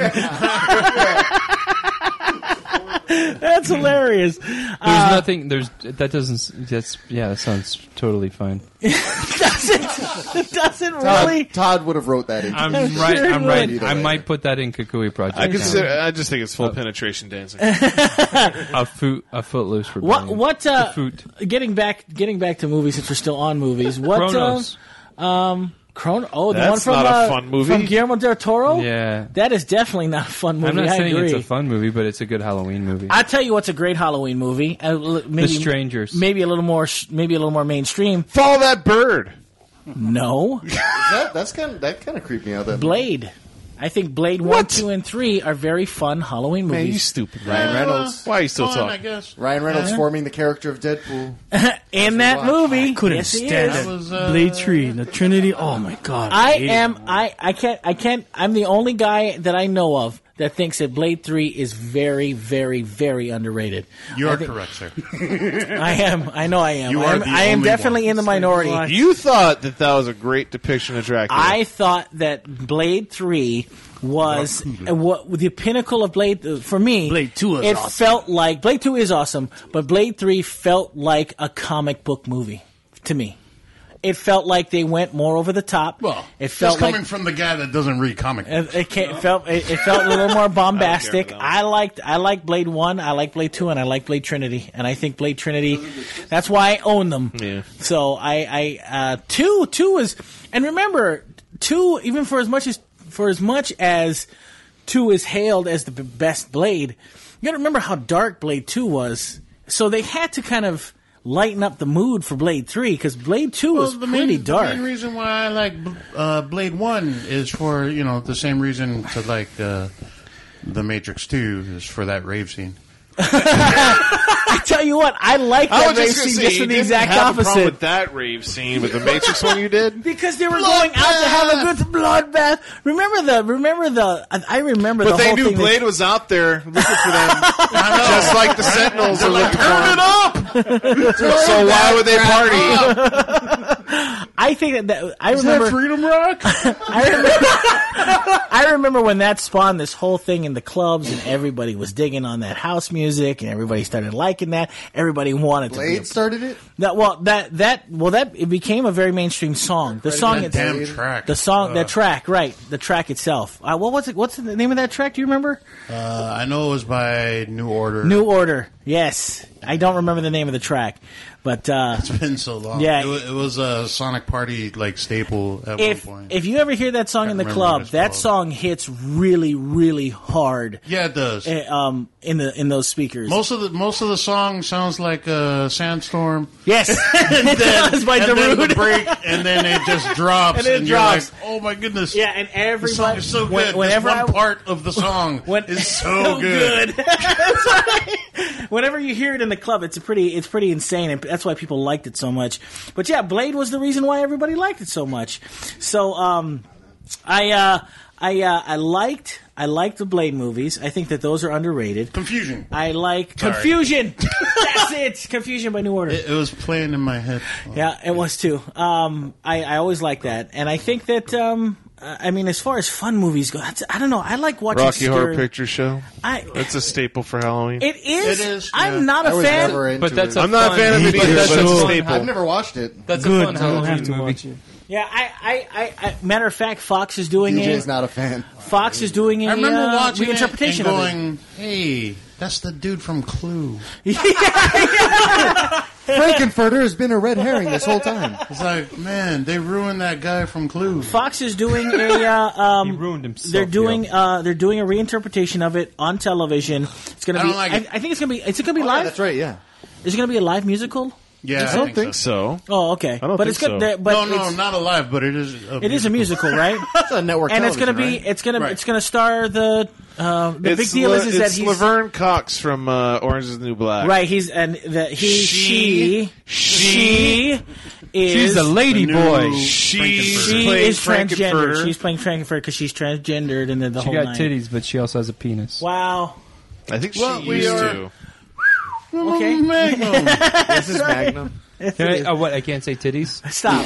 That's hilarious. There's Uh, nothing. There's that doesn't. That's yeah. That sounds totally fine. does it? It doesn't Todd, really. Todd would have wrote that into I'm it. right. sure I'm it right. would. I might put that in Kukui Project. I consider. I just think it's full penetration dancing. a foot a footloose What? rebellion. What? Uh, The foot. getting back, getting back to movies. Since we're still on movies, what? Chronos. Uh, um, Chrono. Oh, the That's one from not a uh, fun movie. from Guillermo del Toro. Yeah. That is definitely not a fun movie. I'm not I saying agree. it's a fun movie, but it's a good Halloween movie. I tell you what's a great Halloween movie. Uh, l- maybe, The Strangers. Maybe a little more. sh- Maybe a little more mainstream. Follow that bird. No, That, that's kind of, that kind of creeped me out. That Blade. I think Blade one, two, and three are very fun Halloween Man, you movies. stupid. Ryan Reynolds. Why are you still Fun, I talking? guess. Ryan Reynolds forming the character of Deadpool. In that watch. movie, Couldn't yes, he stand is. that. was, uh, Blade Tree, the Trinity. Oh my god! I hated am. it. I. I can't. I can't. I'm the only guy that I know of that thinks that Blade Three is very, very, very underrated. You I are think- correct, sir. I am. I know. I am. You I are am, the I am only definitely one. in the minority. Why? You thought that that was a great depiction of Dracula. I thought that Blade Three was uh, what the pinnacle of Blade uh, for me. Blade two is It awesome. felt like Blade Two is awesome, but Blade Three felt like a comic book movie to me. It felt like they went more over the top. Well, it felt that's coming like from the guy that doesn't read comic books. it, it, ca- it felt it, it felt a little more bombastic. that one. I liked I liked Blade One, I like Blade Two, and I like Blade Trinity. And I think Blade Trinity, that's why I own them. Yeah. So I, I uh, two two is, and remember two even for as much as for as much as two is hailed as the b- best Blade, you got to remember how dark Blade Two was. So they had to kind of lighten up the mood for Blade Three because Blade Two was the pretty main, dark. The main reason why I like uh, Blade One is for you know the same reason to like uh, the Matrix Two is for that rave scene. I tell you what, I like I that was rave just going to scene say, just you for the didn't exact have a problem opposite. with that rave scene, but the Matrix one you did? Because they were going out to have a good bloodbath. Remember the, remember the, I I remember the But they whole knew thing. that- Blade was out there looking for them, just like the Sentinels are looking for him. So why would they party? I think that, that I remember. Freedom Rock? I remember, I remember when that spawned this whole thing in the clubs, and everybody was digging on that house music, and everybody started liking that. Everybody wanted to be a, Blade started it. that. Well, that that well that it became a very mainstream song. The song, that itself, damn track. the song, Uh, that track, right? The track itself. Uh, what was it? What's the name of that track? Do you remember? Uh, I know it was by New Order. New Order. Yes, I don't remember the name of the track, but uh, It's been so long. Yeah. it, wa- it was a Sonic Party like staple at if one point. if you ever hear that song in the Can't remember what club, it's that called. song hits really, really hard. yeah, it does. eh, Um, in the in those speakers. most of the most of the song sounds like a sandstorm. yes, it does by and then the Darude. break, and then it just drops, And it you're drops. like, "Oh my goodness!" Yeah, and the everybody. song is so good. when- This whenever one I, part of the song when, is so, good. That's right. Whenever you hear it in the club, it's a pretty, it's pretty insane, and that's why people liked it so much. But yeah, Blade was the reason why everybody liked it so much. So, um, I, uh, I, uh, I liked, I liked the Blade movies. I think that those are underrated. Confusion. I like Sorry. Confusion. That's it. Confusion by New Order. It, it was playing in my head. Yeah, it was too. Um, I, I always like that, and I think that um, I mean, as far as fun movies go, that's, I don't know. I like watching Rocky Horror scary- Picture Show. I, That's a staple for Halloween. it is. It is, I'm yeah. not I a was fan. never into But that's it. a I'm not a fun, fan of it but either, that's but a it's a fun staple. I've never watched it. That's a Good. fun I don't Halloween have to movie. watch it. Yeah, I, I, I, I, matter of fact, Fox is doing D J's it. not a fan. Fox is doing a I remember uh, watching reinterpretation it and of going, "Hey, that's the dude from Clue." Frankenfurter has been a red herring this whole time. It's like, man, they ruined that guy from Clue. it. Fox is doing a. Uh, um, He ruined himself. They're doing yo. uh, they're doing a reinterpretation of it on television. It's gonna I be. don't like I, it. I think it's gonna be. Is it gonna be Oh, live? yeah, that's right. Yeah. Is it gonna be a live musical? Yeah, I don't think so. Oh, okay. I don't but think it's good. so. there- But no, no, it's, not alive, but it is. A it is a musical, right? It's a network and it's gonna television, be. right? It's gonna. Right. It's gonna star the. Uh, the It's big deal La- is, is that it's he's Laverne Cox from uh, Orange is the New Black. right. He's and the he She- she she is She's a lady the boy. new She's she playing is transgender. Frankenfurter. She's playing Frankenfurter because she's transgendered and then the She whole got nine. titties, but she also has a penis. Wow. I think she Well, we used are- to. Okay. Magnum. This is Magnum. Can I, uh, what? I can't say titties. Stop.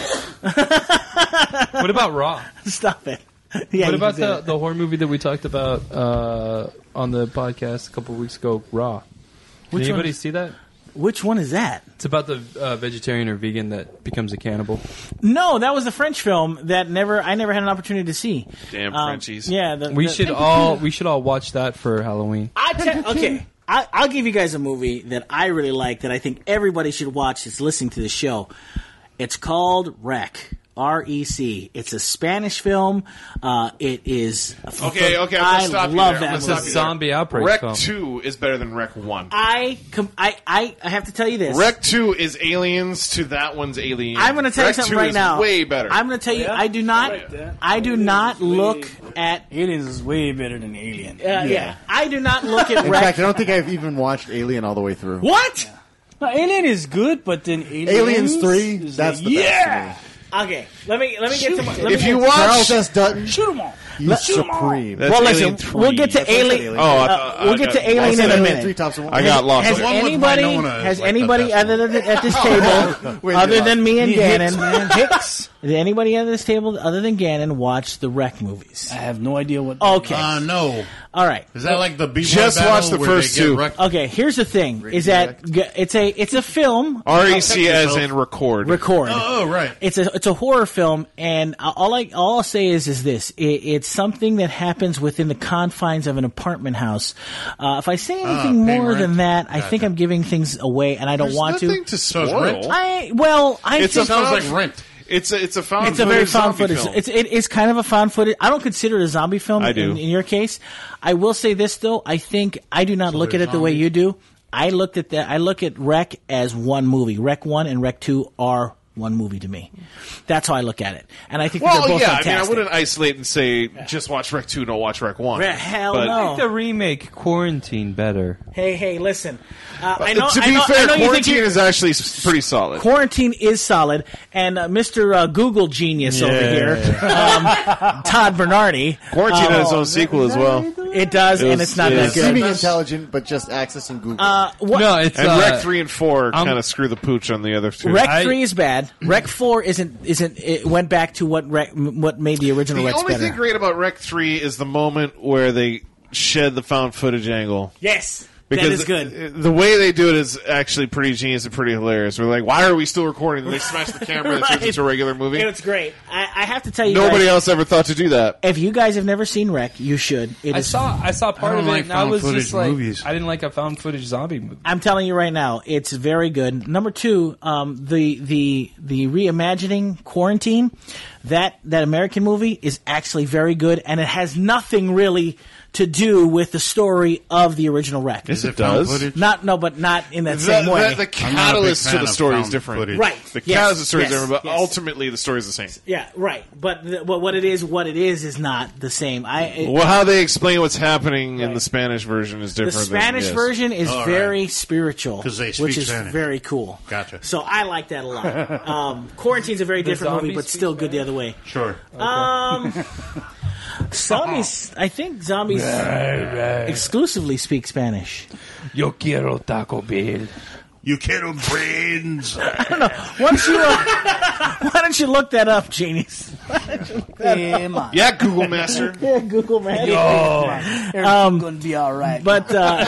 What about Raw? Stop it. Yeah, What you about can say the, that. the horror movie that we talked about uh, on the podcast a couple of weeks ago, Raw? Did Which anybody one? see that? Which one is that? It's about the uh, vegetarian or vegan that becomes a cannibal. No, that was the French film that never I never had an opportunity to see. Damn Um, Frenchies. Yeah, the, We the- should all we should all watch that for Halloween. I te- okay. I, I'll give you guys a movie that I really like that I think everybody should watch that's listening to the show. It's called Rec. R E C. It's a Spanish film. Uh, it is. Okay, okay, I'm I gonna stop you love there. that I'm It's gonna movie. a stop you zombie outbreak Rec film. two is better than Rec one. I, com- I, I, I have to tell you this. Rec two is aliens to that one's alien. I'm going to tell Rec you something two right is now. way better. I'm going to tell you. Yeah? I do not. I like that. I do not Aliens is look way- at. Aliens is way better than Alien. Uh, yeah. I do not look at In Rec. fact, I don't think I've even watched Alien all the way through. What? No, Alien is good, but then Aliens, Aliens three, is that's like, the best yeah. to me. Okay. Let me. Let me get to my. Let if me you get, watch, Charles S. Dutton, Shoot them all. he's Shoot 'em all. supreme. That's well, Alien listen. three. We'll get to That's what I said, Alien. Alien. Oh, I uh, thought- I we'll get got- to I Alien said in a Alien minute. three tops of one. I got lost. Has The one with anybody Winona is has like the anybody best other one. than at this table Wait, other you're than me and Hicks, Gannon? man. Hicks. Did anybody at this table other than Gannon watch the Rec movies? I have no idea what. Okay. Uh, no. All right. Is that like the B Just battle watch the where first they get two. wrecked? Okay. Here's the thing: is that g- it's a it's a film. R E C as yourself. in record. Record. Oh, right. It's a it's a horror film, and all I all I'll say is is this: it, it's something that happens within the confines of an apartment house. Uh, if I say anything paying more rent? than that, I think Gotcha. I'm giving things away, and I don't There's want nothing to. to So it's spoil. Rent? I well, I It's think a Sounds found- like Rent. It's a it's a found it's a very footage found zombie footage. film. It's it is kind of a found footage. I don't consider it a zombie film. I do. In, in your case, I will say this though. I think I do not look at they're it the way zombies? you do. I looked at that. I look at Rec as one movie. Rec one and Rec two are one movie to me. That's how I look at it, and I think that well, they're both yeah. I mean, fantastic. I wouldn't isolate and say just watch Rec two, don't watch Rec one. Re- hell but, no. I think the remake Quarantine better. Hey, hey, listen. Uh, I know. to be I know, fair, I know you think Quarantine you're- is actually s- pretty solid. Quarantine is solid, and uh, Mister Uh, Google genius over here, um, Todd Bernardi. Quarantine um, had its own sequel as well. It does, It and was- it's not it that was- good. Seeming intelligent, but just accessing Google. Uh, what, No, it's And uh, Rec three and four I'm- kind of screw the pooch on the other two. Rec I- three is bad. Rec four isn't isn't. It went back to what Rec, what made the original The Rec's only better. thing great about Rec three is the moment where they shed the found footage angle. yes, Because that is good. The, the way they do it is actually pretty genius and pretty hilarious. We're like, why are we still recording? And they smash the camera and it turns Right. into a regular movie. It's great. I, I have to tell you, Nobody guys, else ever thought to do that. if you guys have never seen Rec, you should. It I is saw I saw part don't of it, like and I found was footage just like, movies. I didn't like a found footage zombie movie. I'm telling you right now, it's very good. Number two, um, the the the reimagining Quarantine, that that American movie is actually very good, and it has nothing really to do with the story of the original Rec. Is it it found does. footage? Not no, but not in that The, same way. the, the I'm not a big catalyst to fan the of story is found different. footage. Right. The Yes, catalyst to the story is yes, different, but yes. ultimately the story is the same. Yeah, right. But the, what what it is, what it is, is not the same. I it, Well, how they explain what's happening in the Spanish version is the different. Spanish than, yes. version is All right. very spiritual, 'Cause they which speak is Spanish. very cool. Gotcha. So I like that a lot. um, Quarantine's a very different movie, zombies but speak still good the other way. Sure. Um, zombies. I think zombies exclusively speak Spanish. Yo quiero Taco Bell. You quiero brains. Once you, uh, why don't you look that up, genius? Hey, man. Yeah, Google Master. Yeah, Google man. Everything's Um, gonna be all right. But uh,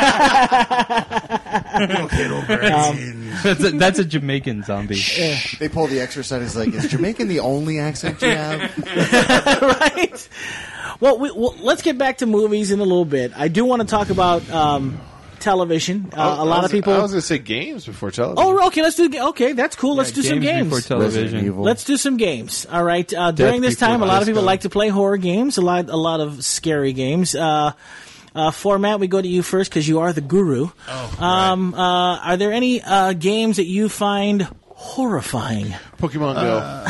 You quiero brains. That's a, that's a Jamaican zombie. They pull the exercise. It's like, is Jamaican the only accent you have? right. Well, we, well, let's get back to movies in a little bit. I do want to talk about um, television. Uh, a lot of people. I was going to say games before television. Oh, okay. Let's do. Okay, that's cool. Let's do some games. before Resident television. Evil. Let's do some games. All right. Uh, during this before time, a lot of people disco. like to play horror games. A lot, a lot of scary games. Uh, uh, format. We go to you first because you are the guru. Oh, Um, uh, are there any uh, games that you find horrifying? Pokemon Go.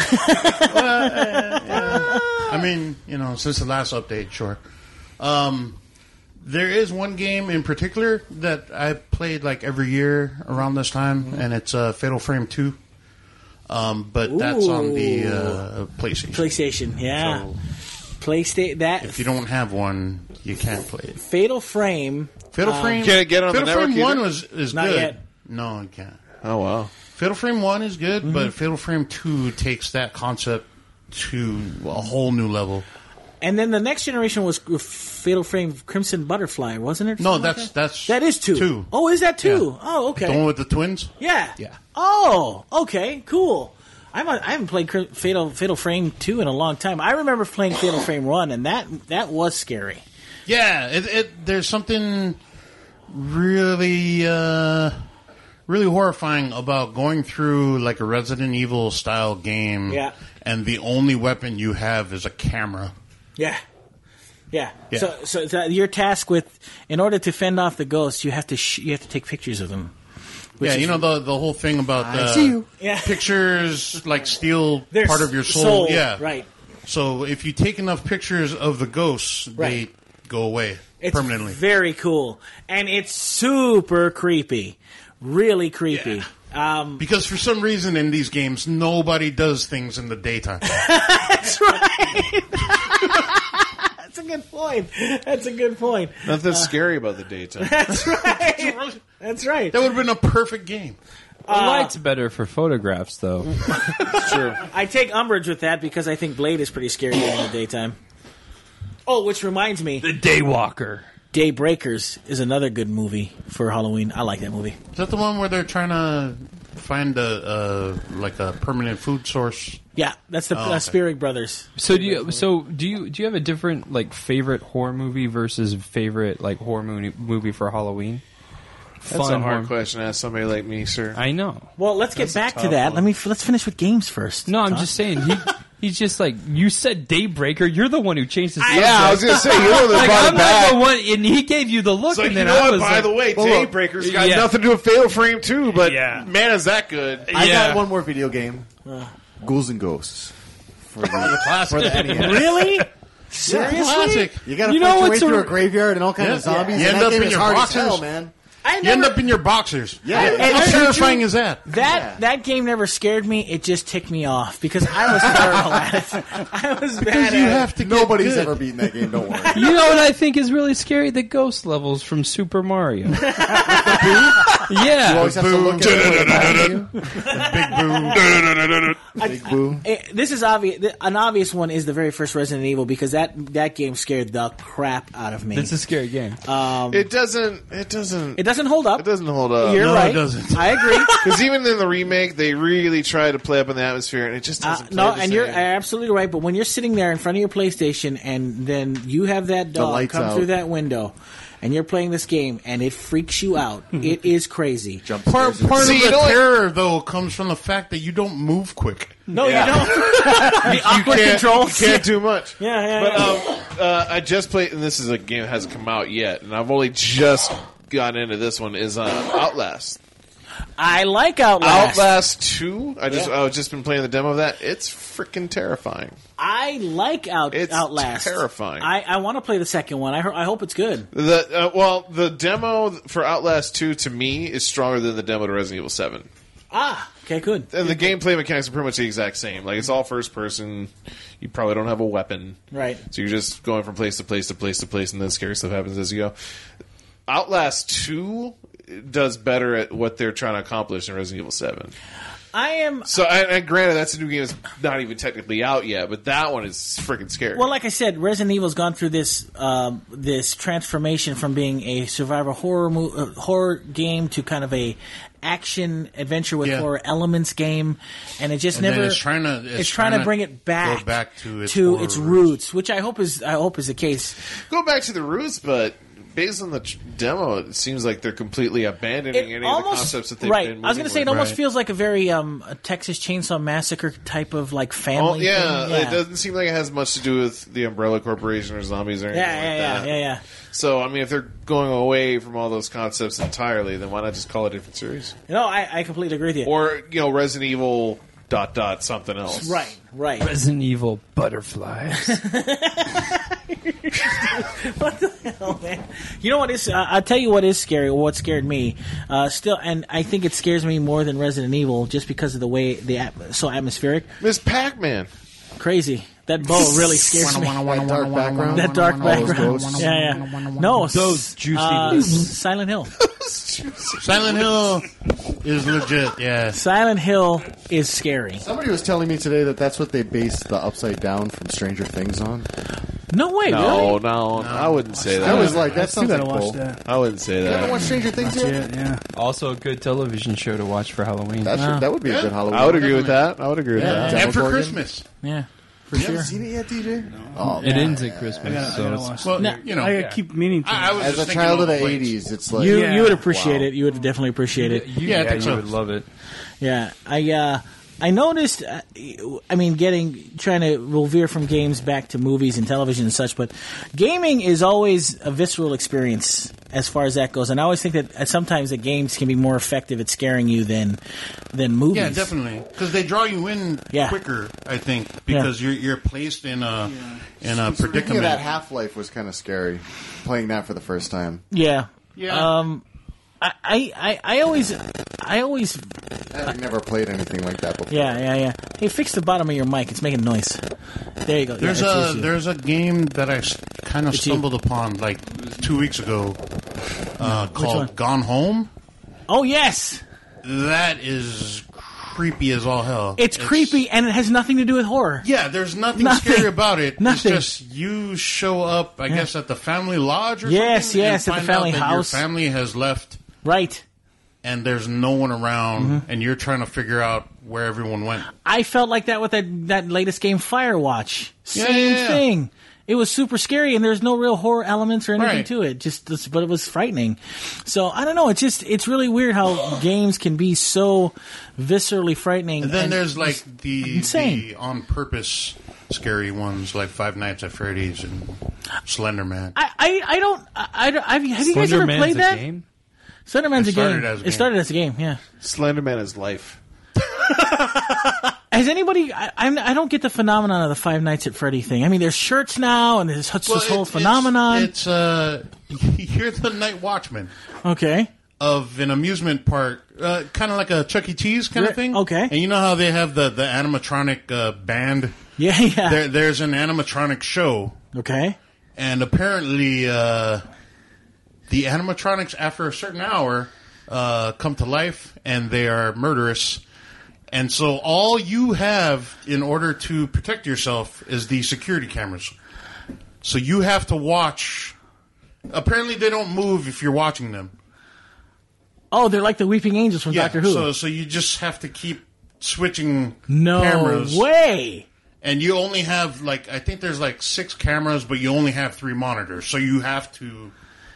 I mean, you know, since the last update, sure. Um, there is one game in particular that I played like every year around this time, and it's uh, Fatal Frame two. Um, but that's on the uh, PlayStation. PlayStation. Yeah. So, PlayStation. That If you don't have one, you can't play it. Fatal Frame. Fatal Um, Frame. Can it get on the Fatal network Frame One either? was is Not good. yet. No, it can't. Oh wow. Fatal Frame One is good, Mm-hmm. but Fatal Frame Two takes that concept to a whole new level. And then the next generation was Fatal Frame Crimson Butterfly, wasn't it? No, Something like that's that? that's that is two. Two. Oh, is that two? Yeah. Oh, okay. The one with the twins. Yeah. Yeah. Oh, okay, cool. I'm a, I haven't played Cri- Fatal Fatal Frame two in a long time. I remember playing Fatal Frame one, and that that was scary. Yeah, it, it there's something really uh, really horrifying about going through like a Resident Evil style game. Yeah. And the only weapon you have is a camera. Yeah. Yeah. Yeah. So, so that your task with, in order to fend off the ghosts, you have to sh- you have to take pictures of them. Which Yeah, is- you know the the whole thing about uh, see you. Yeah. pictures like steal They're part of your soul. soul, Yeah, right. So if you take enough pictures of the ghosts, Right. they go away It's permanently. very cool, and it's super creepy, really creepy. Um, Because for some reason in these games, nobody does things in the daytime. that's right. That's a good point. That's a good point. Nothing scary about the daytime. That's right. That's right. That would have been a perfect game. The light's better for photographs, though. True. I take umbrage with that because I think Blade is pretty scary during the daytime. Oh, which reminds me, The Daywalker. Daybreakers is another good movie for Halloween. I like that movie. Is that the one where they're trying to find a, a like a permanent food source? Yeah, that's the Oh, uh, okay. Spirig Brothers. So do you? So do you? Do you have a different like favorite horror movie versus favorite like horror movie movie for Halloween? That's a hard horror- question to ask somebody like me, sir. I know. Well, let's get That's a back to tough that. one. Let me f- let's finish with games first. No, I'm Tom. just saying. He, he's just like you said. Daybreaker. You're the one who changed the subject. yeah, I was gonna say you're the one that Like brought I'm it not back. the one, and he gave you the look, It's like, and you then know I what? was By like, the way, Well, look, Daybreaker's got yeah. nothing to do with Fatal Frame two, but Yeah. man, is that good? I Yeah. got one more video game. Ghouls and Ghosts. For the, Classic. for the N E S. Really? Seriously? Classic. You gotta You fight know your way what's through a- a graveyard and all kinds of Yeah. zombies. You and end that up game in is your hard boxers. as hell, man. I You end never, up in your boxers. Yeah. And How it- terrifying is that? that Yeah. that game never scared me. It just ticked me off because I was terrible at it. I was bad Because you at have it. to get Nobody's good. ever beaten that game, don't worry. you know what I think is really scary? The ghost levels from Super Mario. You yeah. always have to look at it. Big boom. Big boo. Eh, This is obvious. An obvious one is the very first Resident Evil because that that game scared the crap out of me. It's a scary game. It doesn't. It doesn't. It doesn't hold up. It doesn't hold up. You're No, it right. doesn't. I agree. Because even in the remake, they really try to play up in the atmosphere, and it just Uh, doesn't. play no, the and you're same. absolutely right. But when you're sitting there in front of your PlayStation, and then you have that dog lights come out. through that window, and you're playing this game, and it freaks you out, it is crazy. Jump Part, stairs. part See, of you the know what- terror, though, comes from the fact that you don't move quick. No, Yeah. you don't. the awkward can't, controls. You can't do much. Yeah, yeah, But yeah. um, uh, I just played, and this is a game that hasn't come out yet, and I've only just gotten into this one. Is uh, Outlast. I like Outlast. Outlast two. I just Yeah. I've just been playing the demo of that. It's freaking terrifying. I like Out It's Outlast. terrifying. I, I want to play the second one. I, ho- I hope it's good. The uh, well, the demo for Outlast two to me is stronger than the demo to Resident Evil seven. Ah, okay, good. And the gameplay mechanics are pretty much the exact same. Like it's all first person. You probably don't have a weapon, Right. So you're just going from place to place to place to place, and then scary stuff happens as you go. Outlast two does better at what they're trying to accomplish in Resident Evil seven. I am. So, and, and granted, that's a new game that's not even technically out yet, but that one is freaking scary. Well, like I said, Resident Evil's gone through this um, this transformation from being a survival horror mo- uh, horror game to kind of a action adventure with Yeah. horror elements game, and it just And then never. it's trying to- It's, it's trying, trying to to bring it back, go back to its to horror its roots. roots, which I hope is I hope is the case. Go back to the roots, but based on the tr- demo, it seems like they're completely abandoning It any almost of the concepts that they've right. been I was going to moving say it with. almost Right. feels like a very um, a Texas Chainsaw Massacre type of like Oh, family. yeah, thing. it doesn't seem like it has much to do with the Umbrella Corporation or zombies or anything Yeah, yeah, like yeah, that. yeah, yeah. So, I mean, if they're going away from all those concepts entirely, then why not just call it a different series? No, I, I completely agree with you. Or, you know, Resident Evil dot dot something else. Right, right. Resident Evil butterflies. What the hell, man? You know what is? Uh, I'll tell you what is scary. Or what scared me, uh, still, and I think it scares me more than Resident Evil, just because of the way the at- so atmospheric. Miss Pac-Man. Crazy. That bow really scares me. That dark background. That dark All those background. ghosts. Yeah, yeah. No, Those juicy uh, lips. Silent Hill. Silent Hill is legit. Yeah. Silent Hill is scary. Somebody was telling me today that that's what they based the Upside Down from Stranger Things on. No way, No, really? no, I wouldn't say I that. was like, I that still sounds gotta like watch bull. that. I wouldn't say You haven't that. watched Stranger Things That's yet? it, yeah. Also, a good television show to watch for Halloween. That, should, that would be a good Halloween. I would agree with that. I would agree with Yeah. that. And for Demogorgon? Christmas. Yeah, for You sure. haven't seen it yet, D J? Oh, it man. ends at Christmas, I gotta, I so gotta it's, watch Well, that. you know, I yeah. keep meaning to. I, I was As just a thinking child of the about plates. eighties, it's like... You Yeah. you would appreciate Wow. it. You would definitely appreciate it. you, Yeah, I yeah, think you so. would love it. Yeah, I uh, I noticed. Uh, I mean, getting trying to we'll veer from games back to movies and television and such, but gaming is always a visceral experience as far as that goes. And I always think that uh, sometimes the games can be more effective at scaring you than than movies. Yeah, definitely, because they draw you in Yeah. quicker. I think because you're you're placed in a in a Speaking of predicament. that, Half-Life was kind of scary, playing that for the first time. Yeah. Yeah. Um, I, I, I, I always, I always, I've never played anything like that before. yeah, yeah, yeah. Hey, fix the bottom of your mic. It's making noise. There you go. There's yeah, a that's the issue. there's a game that I kind of It's you. stumbled upon like two weeks ago uh, one? called Gone Home. Oh yes, That is creepy as all hell. it's, creepy and it has nothing to do with horror. Yeah, there's nothing, Nothing. scary about it. Nothing. It's just you show up, I guess, at the family lodge or Yes, something. yes, and at the find out family that house. Your family has left, Right. and there's no one around, Mm-hmm. and you're trying to figure out where everyone went. I felt like that with that that latest game, Firewatch. Yeah, Same yeah, yeah. thing. It was super scary, and there's no real horror elements or anything Right. to it. Just, this- but it was frightening. So I don't know. It's just, it's really weird how games can be so viscerally frightening. And then and there's like the, insane. the on purpose scary ones, like Five Nights at Freddy's and Slender Man. I, I, I don't. I, I, don't- have you, have you guys ever Slenderman's played a that? game? Slenderman's It a started game. as a It game. started as a game. Yeah. Slenderman is life. Has anybody? I, I'm, I don't get the phenomenon of the Five Nights at Freddy thing. I mean, there's shirts now, and there's this Well, whole it- phenomenon. It's, it's uh, you're the night watchman okay. of an amusement park, uh, kind of like a Chuck E. Cheese kind Right, of thing. okay. And you know how they have the the animatronic uh, band. Yeah. Yeah. There, there's an animatronic show, Okay. and apparently uh, the animatronics, after a certain hour, uh, come to life, and they are murderous. And so all you have in order to protect yourself is the security cameras. So you have to watch. Apparently, they don't move if you're watching them. Oh, they're like the Weeping Angels from Yeah. Doctor Who. So so you just have to keep switching no cameras. way. And you only have like I think there's like six cameras, but you only have three monitors. So you have to.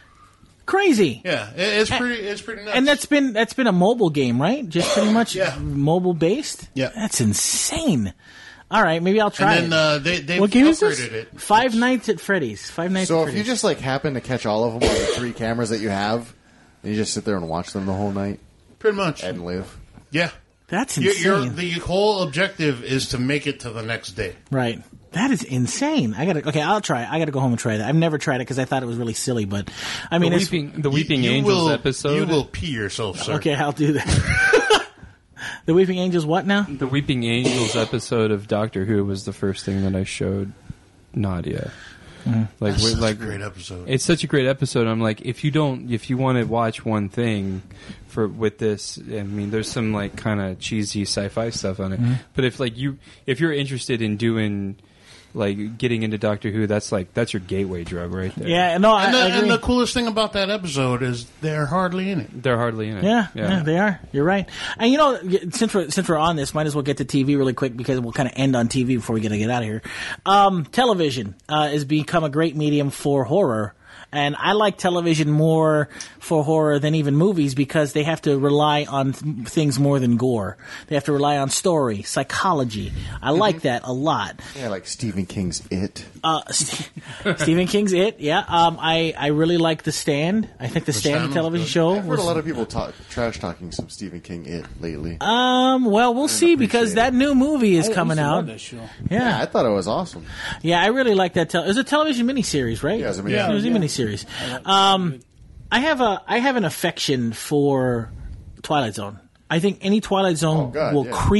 Crazy. Yeah, it- it's pretty. It's pretty nuts. And that's been that's been a mobile game, right? Just pretty much Yeah. mobile based. Yeah. That's insane. All right, maybe I'll try And then it. uh, they they What game is upgraded this? it. Five Nights at Freddy's. Five Nights So at if Freddy's. you just like happen to catch all of them on the three cameras that you have, and you just sit there and watch them the whole night Pretty much. and live. Yeah. That's You're, insane. you're, the whole objective is to make it to the next day. Right. That is insane. I gotta. Okay, I'll try it. I gotta go home and try that. I've never tried it because I thought it was really silly. But I mean, The it's, Weeping, the Weeping You- you Angels will, episode. You will pee yourself, sir. okay, I'll do that. The Weeping Angels. What now? The Weeping Angels episode of Doctor Who was the first thing that I showed Nadia. Like, That's we're, such like a great episode. it's such a great episode. I'm like, if you don't, if you want to watch one thing for with this, I mean, there's some like kind of cheesy sci-fi stuff on it. But if like you, if you're interested in doing like getting into Doctor Who, that's like that's your gateway drug right there. Yeah. No, I, and, the, I agree. and the coolest thing about that episode is they're hardly in it. They're hardly in it. Yeah, yeah, they are. You're right. And you know, since we're since we're on this, might as well get to T V really quick because we'll kind of end on T V before we get to get out of here. Um, television uh, has become a great medium for horror. And I like television more for horror than even movies because they have to rely on th- things more than gore. They have to rely on story, psychology. I like that a lot. Yeah, like Stephen King's It. Uh, St- Stephen King's It, yeah. Um, I, I really like The Stand. I think The, Stand, Stand the television was good. show, I've heard was a lot of people talk, trash talking some Stephen King It lately. Um, well, we'll see because appreciate that new movie is I coming used to love out. that show. yeah, Yeah, I thought it was awesome. yeah, I really like that. Tel- it was a television miniseries, right? Yeah, it was a Yeah, it was a miniseries. miniseries. Um, I have a I have an affection for Twilight Zone. I think any Twilight Zone Oh, God, will yeah. creep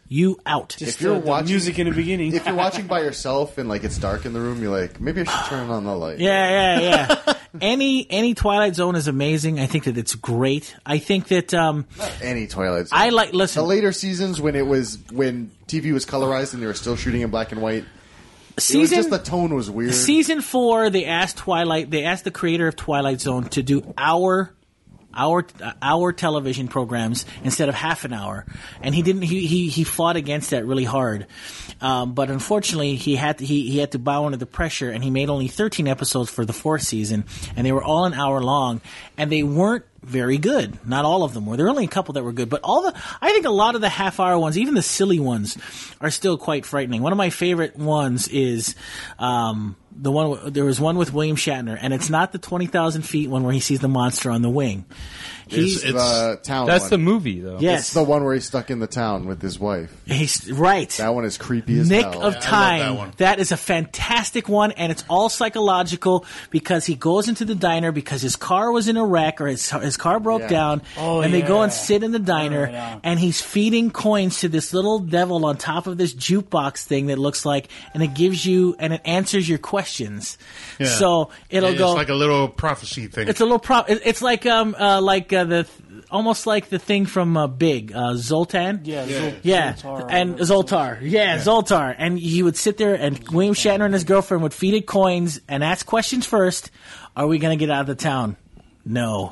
you out. Just If you're the, the watching- music in the beginning. If you're watching by yourself and like it's dark in the room, you're like, maybe I should turn on the light. Yeah, yeah, yeah. any any Twilight Zone is amazing. I think that it's great. I think that um, Any Twilight Zone. I like listen. the later seasons when it was when T V was colorized and they were still shooting in black and white. It was season just the tone was weird. season four. They asked Twilight. They asked the creator of Twilight Zone to do our. Our our television programs instead of half an hour, and he didn't. He he, he fought against that really hard, um, but unfortunately he had to, he he had to bow under the pressure, and he made only thirteen episodes for the fourth season, and they were all an hour long, and they weren't very good. Not all of them were. There were only a couple that were good, but all the I think a lot of the half hour ones, even the silly ones, are still quite frightening. One of my favorite ones is. Um, The one there was one with William Shatner, and it's not the twenty thousand feet one where he sees the monster on the wing. He's It's the town That's one. the movie, though. yes, It's the one where he's stuck in the town with his wife. he's right. That one is creepy as Nick hell. of Yeah, I love Time. that one. That is a fantastic one, and it's all psychological because he goes into the diner because his car was in a wreck or his his car broke Yeah. down, Oh, and they go yeah. and sit in the diner, Yeah, yeah. and he's feeding coins to this little devil on top of this jukebox thing that looks like, and it gives you and it answers your questions. Yeah. So it'll it's go. like a little prophecy thing. It's a little pro. it- It's like um uh, like uh, the almost like the thing from uh, Big uh, Zoltan. yeah, Zol- Yeah, Zoltar or and whatever. Zoltar. Yeah, Zoltar. And he would sit there, and William Shatner and his girlfriend would feed it coins and ask questions first. Are we going to get out of the town? No.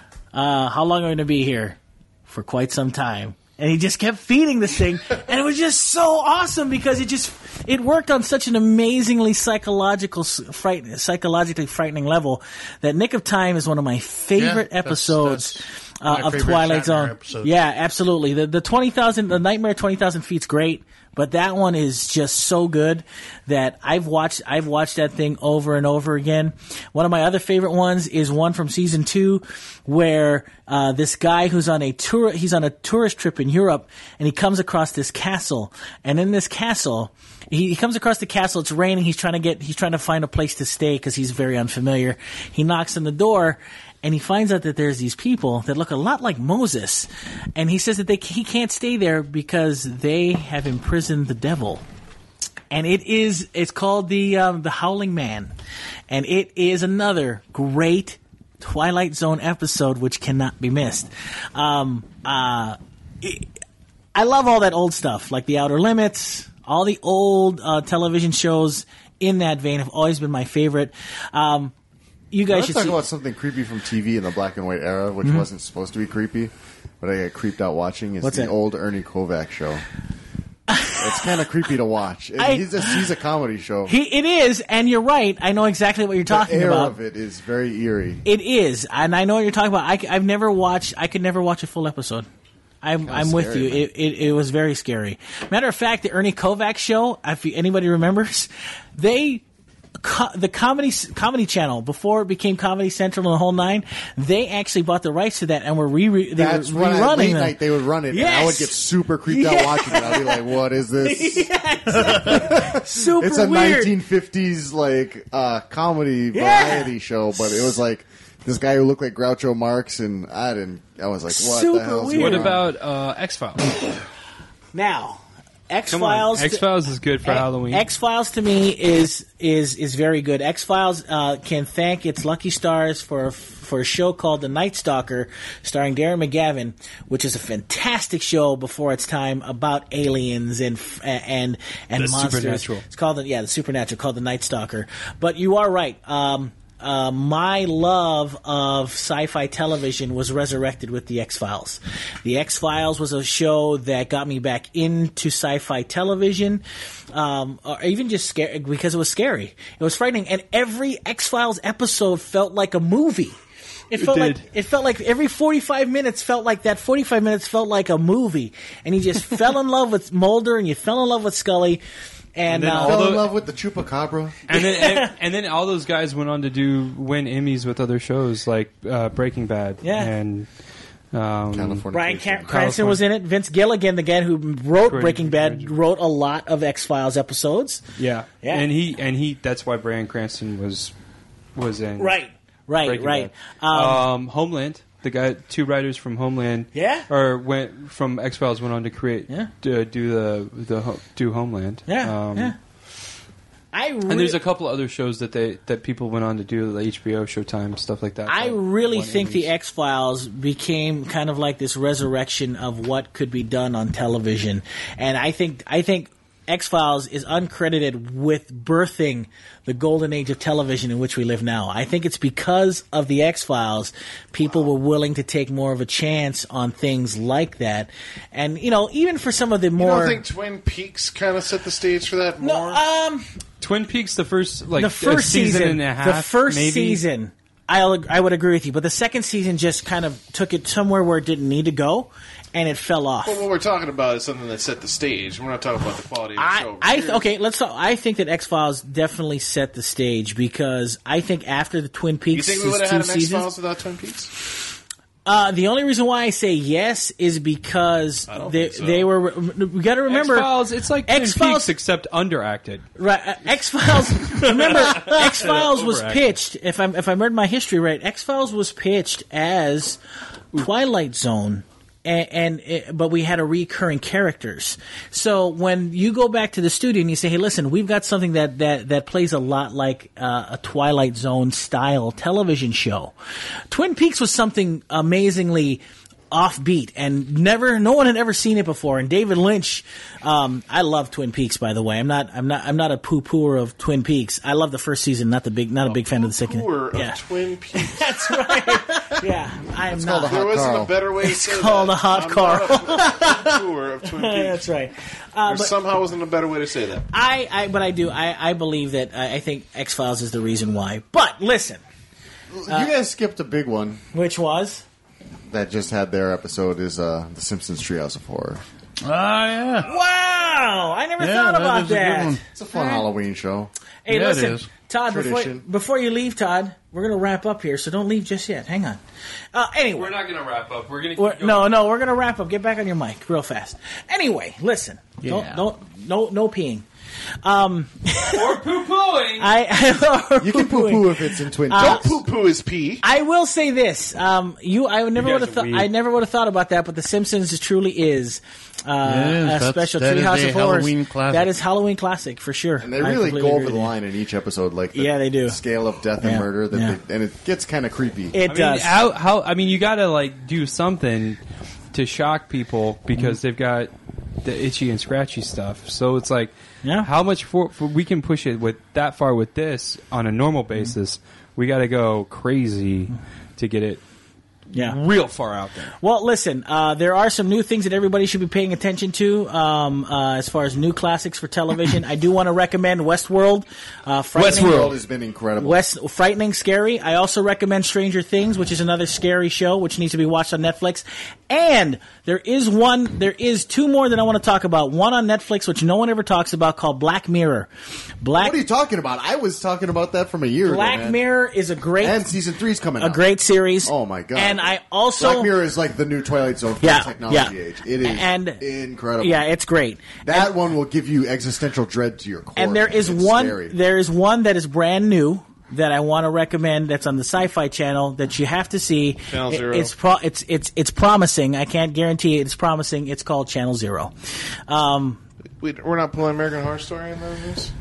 Uh, how long are we going to be here? For quite some time. And he just kept feeding this thing, and it was just so awesome because it just it worked on such an amazingly psychological, fright, psychologically frightening level that Nick of Time is one of my favorite Yeah, that's- episodes that's uh, my of favorite Twilight Shatner Zone. episode. Yeah, absolutely. The the twenty thousand, the Nightmare twenty thousand feet's great, but that one is just so good that I've watched I've watched that thing over and over again. One of my other favorite ones is one from season two, where uh, this guy who's on a tour he's on a tourist trip in Europe, and he comes across this castle, and in this castle. He, he comes across the castle. It's raining. He's trying to get. He's trying to find a place to stay because he's very unfamiliar. He knocks on the door, and he finds out that there's these people that look a lot like Moses, and he says that they he can't stay there because they have imprisoned the devil. And it is it's called the um, the Howling Man, and it is another great Twilight Zone episode which cannot be missed. Um, uh, it, I love all that old stuff like The Outer Limits. All the old uh, television shows in that vein have always been my favorite. Um, you guys Let's should talk see. about something creepy from T V in the black and white era, which wasn't supposed to be creepy, but I got creeped out watching. Is What's the that? old Ernie Kovac show. It's kind of creepy to watch. It- I- he's, a, he's a comedy show. He, it is, and you're right. I know exactly what you're the talking air about. of it is very eerie. It is, and I know what you're talking about. I, have never watched. I could never watch a full episode. I'm, I'm with scary, you. man. It, it, it was very scary. Matter of fact, the Ernie Kovac show, if anybody remembers, they co- the comedy comedy channel before it became Comedy Central and the whole nine. They actually bought the rights to that and were re, re they That's were when at rerunning late them. night they would run it, and I Yes. would get super creeped out Yeah. watching it. I'd be like, "What is this?" Super It's a weird. nineteen fifties like uh, comedy Yeah. variety show, but it was like this guy who looked like Groucho Marx, and I didn't. I was like, "What Super the hell?" weird. What Yeah. about uh, X Files? Now, X Come on, Files. X Files is good for Halloween. X Files to me is is is very good. X Files uh, can thank its lucky stars for for a show called The Night Stalker, starring Darren McGavin, which is a fantastic show before its time about aliens and f- and and The monsters. supernatural. It's called the, yeah the supernatural called The Night Stalker. But you are right. Um, uh, my love of sci-fi television was resurrected with The X-Files. The X-Files was a show that got me back into sci-fi television, um, or even just scary because it was scary. It was frightening, and every X-Files episode felt like a movie. It felt did. like it felt like every forty-five minutes felt like that forty-five minutes felt like a movie, and you just fell in love with Mulder and you fell in love with Scully. And, And then uh, all Fell in Although- love with the chupacabra. And then, and, and then all those guys went on to do win Emmys with other shows like uh, Breaking Bad. Yeah. And um, California. Brian Ca- Cranston was in it. Vince Gilligan, the guy who wrote Great. Breaking Bad, wrote a lot of X Files episodes. Yeah. Yeah. And he and he that's why Brian Cranston was was in Right, right, Breaking right. Bad. Um, Um, Homeland. The guy, two writers from Homeland, Yeah? or went from X Files went on to create, Yeah. to do the the ho- do Homeland. Yeah, Um, yeah. I And really, there's a couple of other shows that they that people went on to do, the H B O, Showtime, stuff like that. I that really won think the Emmys. X Files became kind of like this resurrection of what could be done on television, and I think I think X Files is uncredited with birthing the golden age of television in which we live now. I think it's because of the X Files people were willing to take more of a chance on things like that, and you know, even for some of the You more don't think Twin Peaks kind of set the stage for that no, more? um, Twin Peaks, the first like the a first season, season, and a half, the first maybe. season, I'll, I would agree with you, but the second season just kind of took it somewhere where it didn't need to go, and it fell off. Well, what we're talking about is something that set the stage. We're not talking about the quality of the I, show. I Here's- okay. Let's. Talk, I think that X Files definitely set the stage because I think after the Twin You Peaks think we would have two had an X seasons, Files without Twin Peaks? uh, the only reason why I say yes is because I don't they think so. they were. We got to remember X Files. It's like Twin X-Files- Peaks except underacted. right. Uh, X Files. Remember, X Files was Overacted. pitched. If I'm if I read my history right, X Files was pitched as Twilight Zone. And, and it, but we had a recurring characters. So when you go back to the studio and you say, "Hey, listen, we've got something that that that plays a lot like uh, a Twilight Zone style television show," Twin Peaks was something amazingly offbeat and never no one had ever seen it before. And David Lynch, um, I love Twin Peaks, by the way. I'm not I'm not I'm not a poo-pooer of Twin Peaks. I love the first season, not the big not a big fan of the second. Tour of Yeah, Twin Peaks. that's right. Yeah, I am called not. a There Hot wasn't Carl. a better way to say called that. a hot I'm Carl. not a tour of Twin Peaks. That's right. Uh, There but somehow wasn't a better way to say that. I, I, but I do. I, I believe that. I, I think X Files is the reason why. But listen, you guys skipped a big one which was that just had their episode is uh, The Simpsons Treehouse of Horror. Ah, yeah. wow! I never Yeah, thought that about is a good that. one. It's a fun Halloween show. Hey, Yeah, it listen, is. Todd. Before, Tradition. before you leave, Todd, we're gonna wrap up here, so don't leave just yet. Hang on. Uh, anyway, We're not going to wrap up. We're going We're- to no, no, we're gonna wrap up. Get back on your mic real fast. Anyway, listen. Yeah. Don't, don't, no, no peeing. Um, or poo pooing. I, I You can poo-poo if it's in Twin Uh, Peaks. Poo poo is pee. I will say this: um, you, I would never You would guys have are thought. weak. I never would have thought about that, but The Simpsons truly is uh, It is. a That's- special that is Treehouse a of Horrors. Halloween classic. That is Halloween classic for sure. And they I really completely go agree over with the you. line in each episode, like the Yeah, they do. scale of death and Yeah. murder, that Yeah. they, and it gets kind of creepy. It I mean, does. how, how? I mean, you got to like do something to shock people because they've got the itchy and scratchy stuff. So it's like, Yeah. how much for, for we can push it with that far with this on a normal basis? We got to go crazy to get it yeah. real far out there. Well, listen, uh, there are some new things that everybody should be paying attention to um, uh, as far as new classics for television. I do want to recommend Westworld. Uh, frightening- Westworld has been incredible. West, frightening, scary. I also recommend Stranger Things, which is another scary show, which needs to be watched on Netflix. And there is one, there is two more that I want to talk about. One on Netflix, which no one ever talks about, called Black Mirror. Black What are you talking about? I was talking about that from a year Black ago, man. Mirror is a great, And season three's coming a out. great series. Oh, my God. And I also Black Mirror is like the new Twilight Zone for Yeah, the technology yeah. age. It is And- incredible. yeah, it's great. That one will give you existential dread to your core. And there man. is It's one. scary. There is one that is brand new that I want to recommend. That's on the Sci-Fi Channel that you have to see. Channel It- Zero. It's pro, it's it's it's promising. I can't guarantee it. It's promising. It's called Channel Zero. Um, We, we're not pulling American Horror Story in those.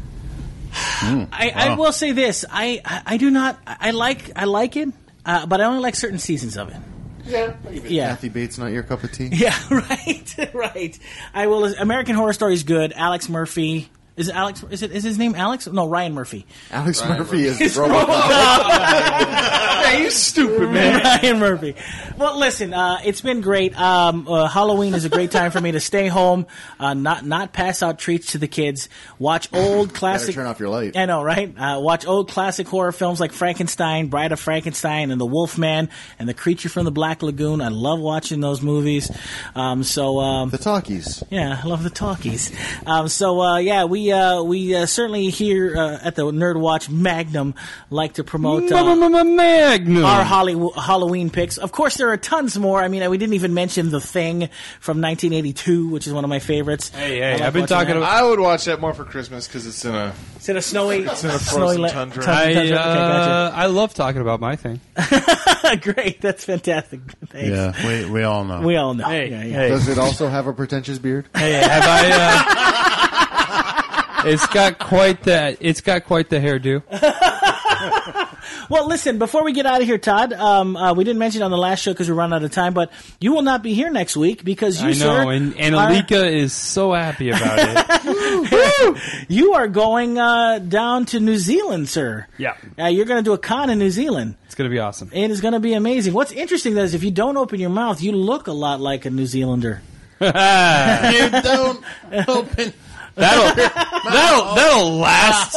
I, I will say this. I, I I do not. I like I like it, uh, but I only like certain seasons of it. Yeah. Yeah. Kathy Bates not your cup of tea? Yeah, right, right. I will. American Horror Story is good. Alex Murphy is it Alex? Is it is his name Alex? No, Ryan Murphy. Alex Murphy is the robot. Yeah, you stupid man. Ryan Murphy. Well, listen, uh, it's been great. Um, uh, Halloween is a great time for me to stay home, uh, not not pass out treats to the kids. Watch old classic. turn off your light. I know, right? Uh, watch old classic horror films like Frankenstein, Bride of Frankenstein, and The Wolfman, and The Creature from the Black Lagoon. I love watching those movies. Um, so um, The talkies. yeah, I love the talkies. Um, so uh, yeah, we we uh, we uh, certainly here uh, at the Nerd Watch Magnum like to promote uh, Magnum. our Holly- Halloween picks. Of course, there are tons more. I mean, we didn't even mention The Thing from nineteen eighty-two, which is one of my favorites. Hey, hey, I like I've been watching talking that. about. I would watch that more for Christmas because it's in a. It's in a snowy, It's in a snowy frozen la- tundra. tundra. I, Okay, uh, I love talking about my thing. gotcha. Great, that's fantastic. Thanks. Yeah, we we all know. We all know. Hey, yeah, yeah. hey. Does it also have a pretentious beard? Hey, have I? Uh, it's got quite that. It's got quite the hairdo. Well, listen, before we get out of here, Todd, um, uh, we didn't mention it on the last show because we run out of time, but you will not be here next week because you, I know, sir, and, and are- Alika is so happy about it. you are going uh, down to New Zealand, sir. Yeah, Uh, you're going to do a con in New Zealand. it's gonna be awesome. It is going to be amazing. What's interesting, though, is if you don't open your mouth, you look a lot like a New Zealander. You don't open. That'll that'll that'll last.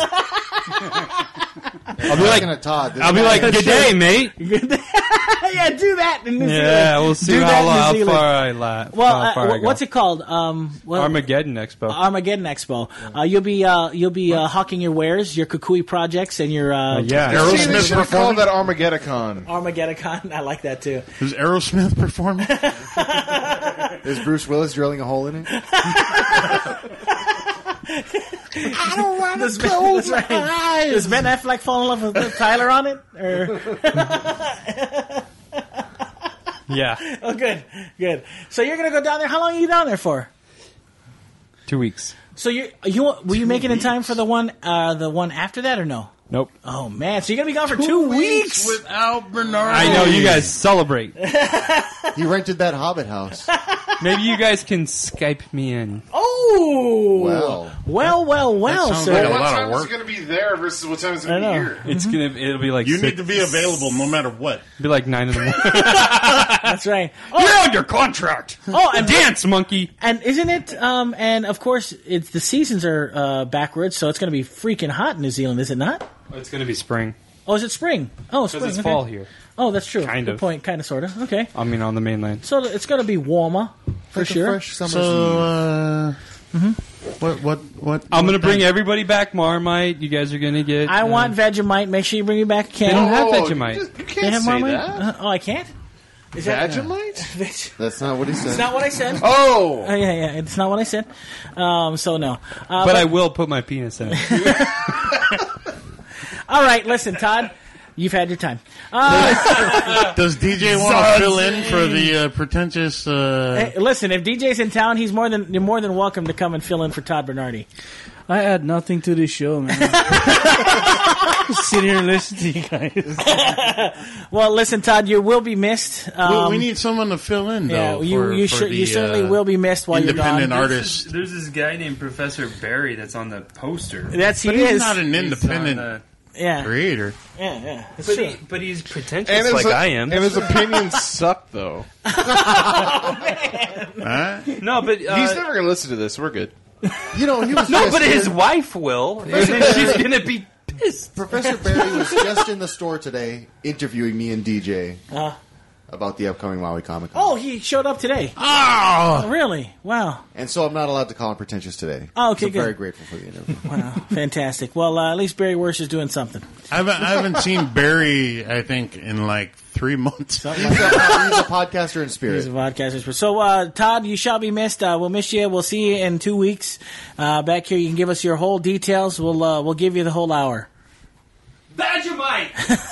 I'll be like, at Todd. I'll be like, good day, mate. yeah, do that in New Zealand. Yeah, we'll see Do how, that in long, New how Zealand. far I la- Well, how far uh, I go. what's it called? Um, well, Armageddon Expo. Armageddon Expo. Uh, you'll be uh, you'll be uh, hawking your wares, your Kukui projects, and your uh, yeah. See, they Aerosmith should have called performing. that Armageddon. Armageddon Con. I like that too. Is Aerosmith performing? Is Bruce Willis drilling a hole in it? I don't want to close my eyes. Does Ben Affleck fall in love with with Tyler on it? Or Yeah, oh, good, good. So you're gonna go down there. How long are you down there for? two weeks. So you you will you make it in time for the one uh, the one after that or no? Nope. Oh man, so you're gonna be gone for two, weeks. without Bernard. I know you guys celebrate. He rented that Hobbit house. Maybe you guys can Skype me in. Oh, Well. well, well, well, sounds sir. like a What lot time of is work. it going to be there versus what time is it I going to be know. here? It's gonna. It'll be like You six, need to be available no matter what. be like nine in the morning. That's right. Oh, You're on your contract. oh, and Dance, monkey. and isn't it? Um, and of course, it's the seasons are uh, backwards, so it's going to be freaking hot in New Zealand, is it not? It's gonna be spring Oh, is it spring? Oh, spring. because it's okay. fall here. Oh, that's true. Kind Good of. point. Kind of, sort of. Okay. I mean, on the mainland. So it's going to be warmer for Like a sure. fresh summer's So, eve. uh, what, what, what? I'm what gonna bring thing? everybody back Marmite. You guys are gonna get. I uh, want Vegemite. Make sure you bring me back a They don't can. have Oh, Vegemite. You, just- you They can't have say Marmite? that. Uh, oh, I can't. Is that Vegemite? Veg- That's not what he said. It's not what I said. Oh! Oh, yeah, yeah. It's not what I said. Um, so no. Uh, But I will put my penis in it. all right, listen, Todd. You've had your time. Uh, Does D J want to fill in for the uh, pretentious? Uh, hey, listen, if D J's in town, he's more than you're more than welcome to come and fill in for Todd Bernardi. I add nothing to this show, man. Just sit here and listen to you guys. Well, listen, Todd, you will be missed. we, Um, we need someone to fill in, yeah, though. you for, you, for sure, the, you certainly uh, will be missed while you're independent gone. artist. There's this guy named Professor Barry that's on the poster. That's he But is. he's not an He's independent on, uh, yeah, creator. yeah, yeah. It's but, true. he, but he's pretentious And his, like I am. and his opinions suck, though. Huh? no, but uh, He's never going to listen to this. We're good. You know, he was no, just but in- his wife will, and then she's gonna be pissed. Professor Barry was just in the store today interviewing me and D J Uh, about the upcoming Maui Comic Con. oh, he showed up today. Oh, Really? Wow. And so I'm not allowed to call him pretentious today. Oh, okay, so I'm good. very grateful for the interview. Wow. Fantastic. Well, uh, at least Barry Worsh is doing something. I haven't, I haven't seen Barry. I think in like three months. He's a, he's a podcaster in He's spirit. a podcaster. So, uh, Todd, you shall be missed. Uh, we'll miss you. We'll see you in two weeks. Uh, back here, you can give us your whole details. We'll uh, we'll give you the whole hour. Badgermite!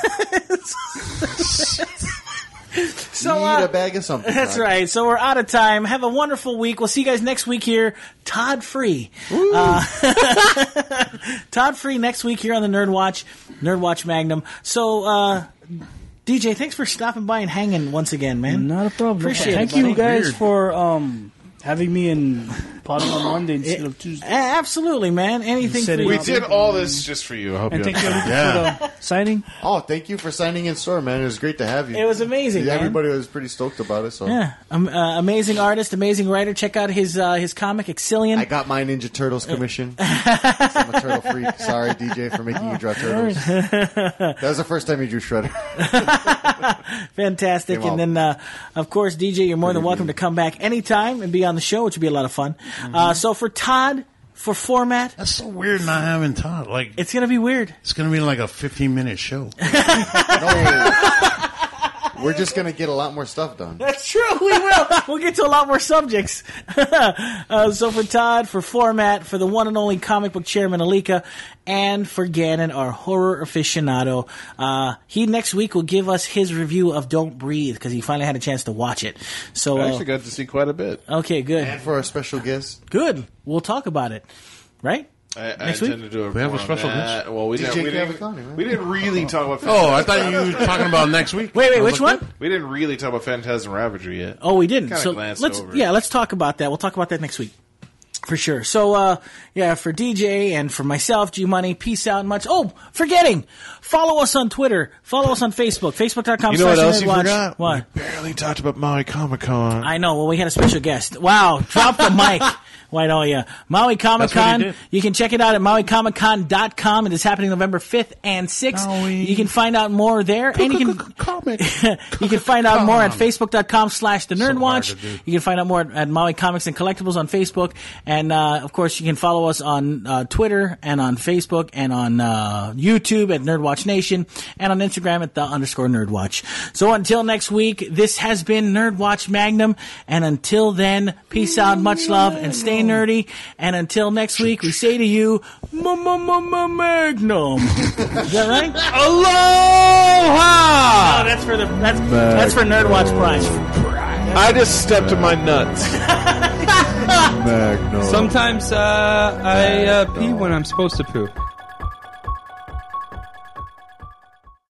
So, Need uh, a bag of something. that's Todd. right. So we're out of time. Have a wonderful week. We'll see you guys next week here. Todd Free. Uh, Todd Free next week here on the Nerd Watch, Nerd Watch Magnum. So, uh, D J, thanks for stopping by and hanging once again, man. Not a problem. Appreciate Thank it, buddy. you guys Weird. for um, having me in potting on Monday instead It- of Tuesday. A- absolutely, man. Anything Said for it. you. We did all this just for you. I hope And you thank you understand. for the signing. Oh, thank you for signing in store, man. It was great to have you. It was amazing, man. Everybody was pretty stoked about it. So Yeah, um, uh, amazing artist, amazing writer. Check out his uh, his comic Exilian. I got my Ninja Turtles commission. I'm a turtle freak. Sorry, D J, for making you draw turtles. That was the first time you drew Shredder. Fantastic. You're And then, uh, of course, D J, you're more than welcome to come back anytime and be on the show, which would be a lot of fun. Uh, so for Todd for format. That's so weird not having Todd. Like, It's going to be weird. it's going to be like a fifteen-minute show. We're just going to get a lot more stuff done. That's true. We will. We'll get to a lot more subjects. uh, so for Todd, for format, for the one and only comic book chairman Alika, and for Gannon, our horror aficionado, uh, he next week will give us his review of Don't Breathe because he finally had a chance to watch it. So I uh, actually got to see quite a bit. okay, good, And for our special guest, good. We'll talk about it, right? I, I Next week? intend to do a We have a report on special that. Well, we D J didn't, we, didn't, Cavicani, right? we didn't really talk about Oh, I thought you were talking about next week. Wait, wait, I was which like, one? We didn't really talk about Phantasm Ravager yet. Oh, we didn't. Kinda So glanced let's over it. yeah, let's talk about that. We'll talk about that next week. For sure. So, uh, yeah, for D J and for myself, G Money, peace out much. Oh, forgetting. Follow us on Twitter. Follow us on Facebook. Facebook.com You know what slash else you Nerdwatch. forgot? What? We barely talked about Maui Comic Con. I know. Well, we had a special guest. Wow. Drop the mic. Why don't you? Maui Comic That's what he Con. did. You can check it out at Maui Comic Con dot com. It is happening November fifth and sixth. Maui. You can find out more there. And you can Comic. you can find out more at Facebook.com slash The Nerd So hard Watch. to do. You can find out more at Maui Comics and Collectibles on Facebook. And, uh, of course, you can follow us on uh, Twitter and on Facebook and on uh, YouTube at Nerdwatch Nation and on Instagram at the underscore Nerdwatch. So until next week, this has been Nerdwatch Magnum. And until then, peace out, much love, and stay nerdy. And until next week, we say to you, Magnum. Is that right? Aloha! Oh, that's for the that's that's for Nerdwatch Prime. I just stepped to my nuts. Sometimes uh, I uh, pee when I'm supposed to poo.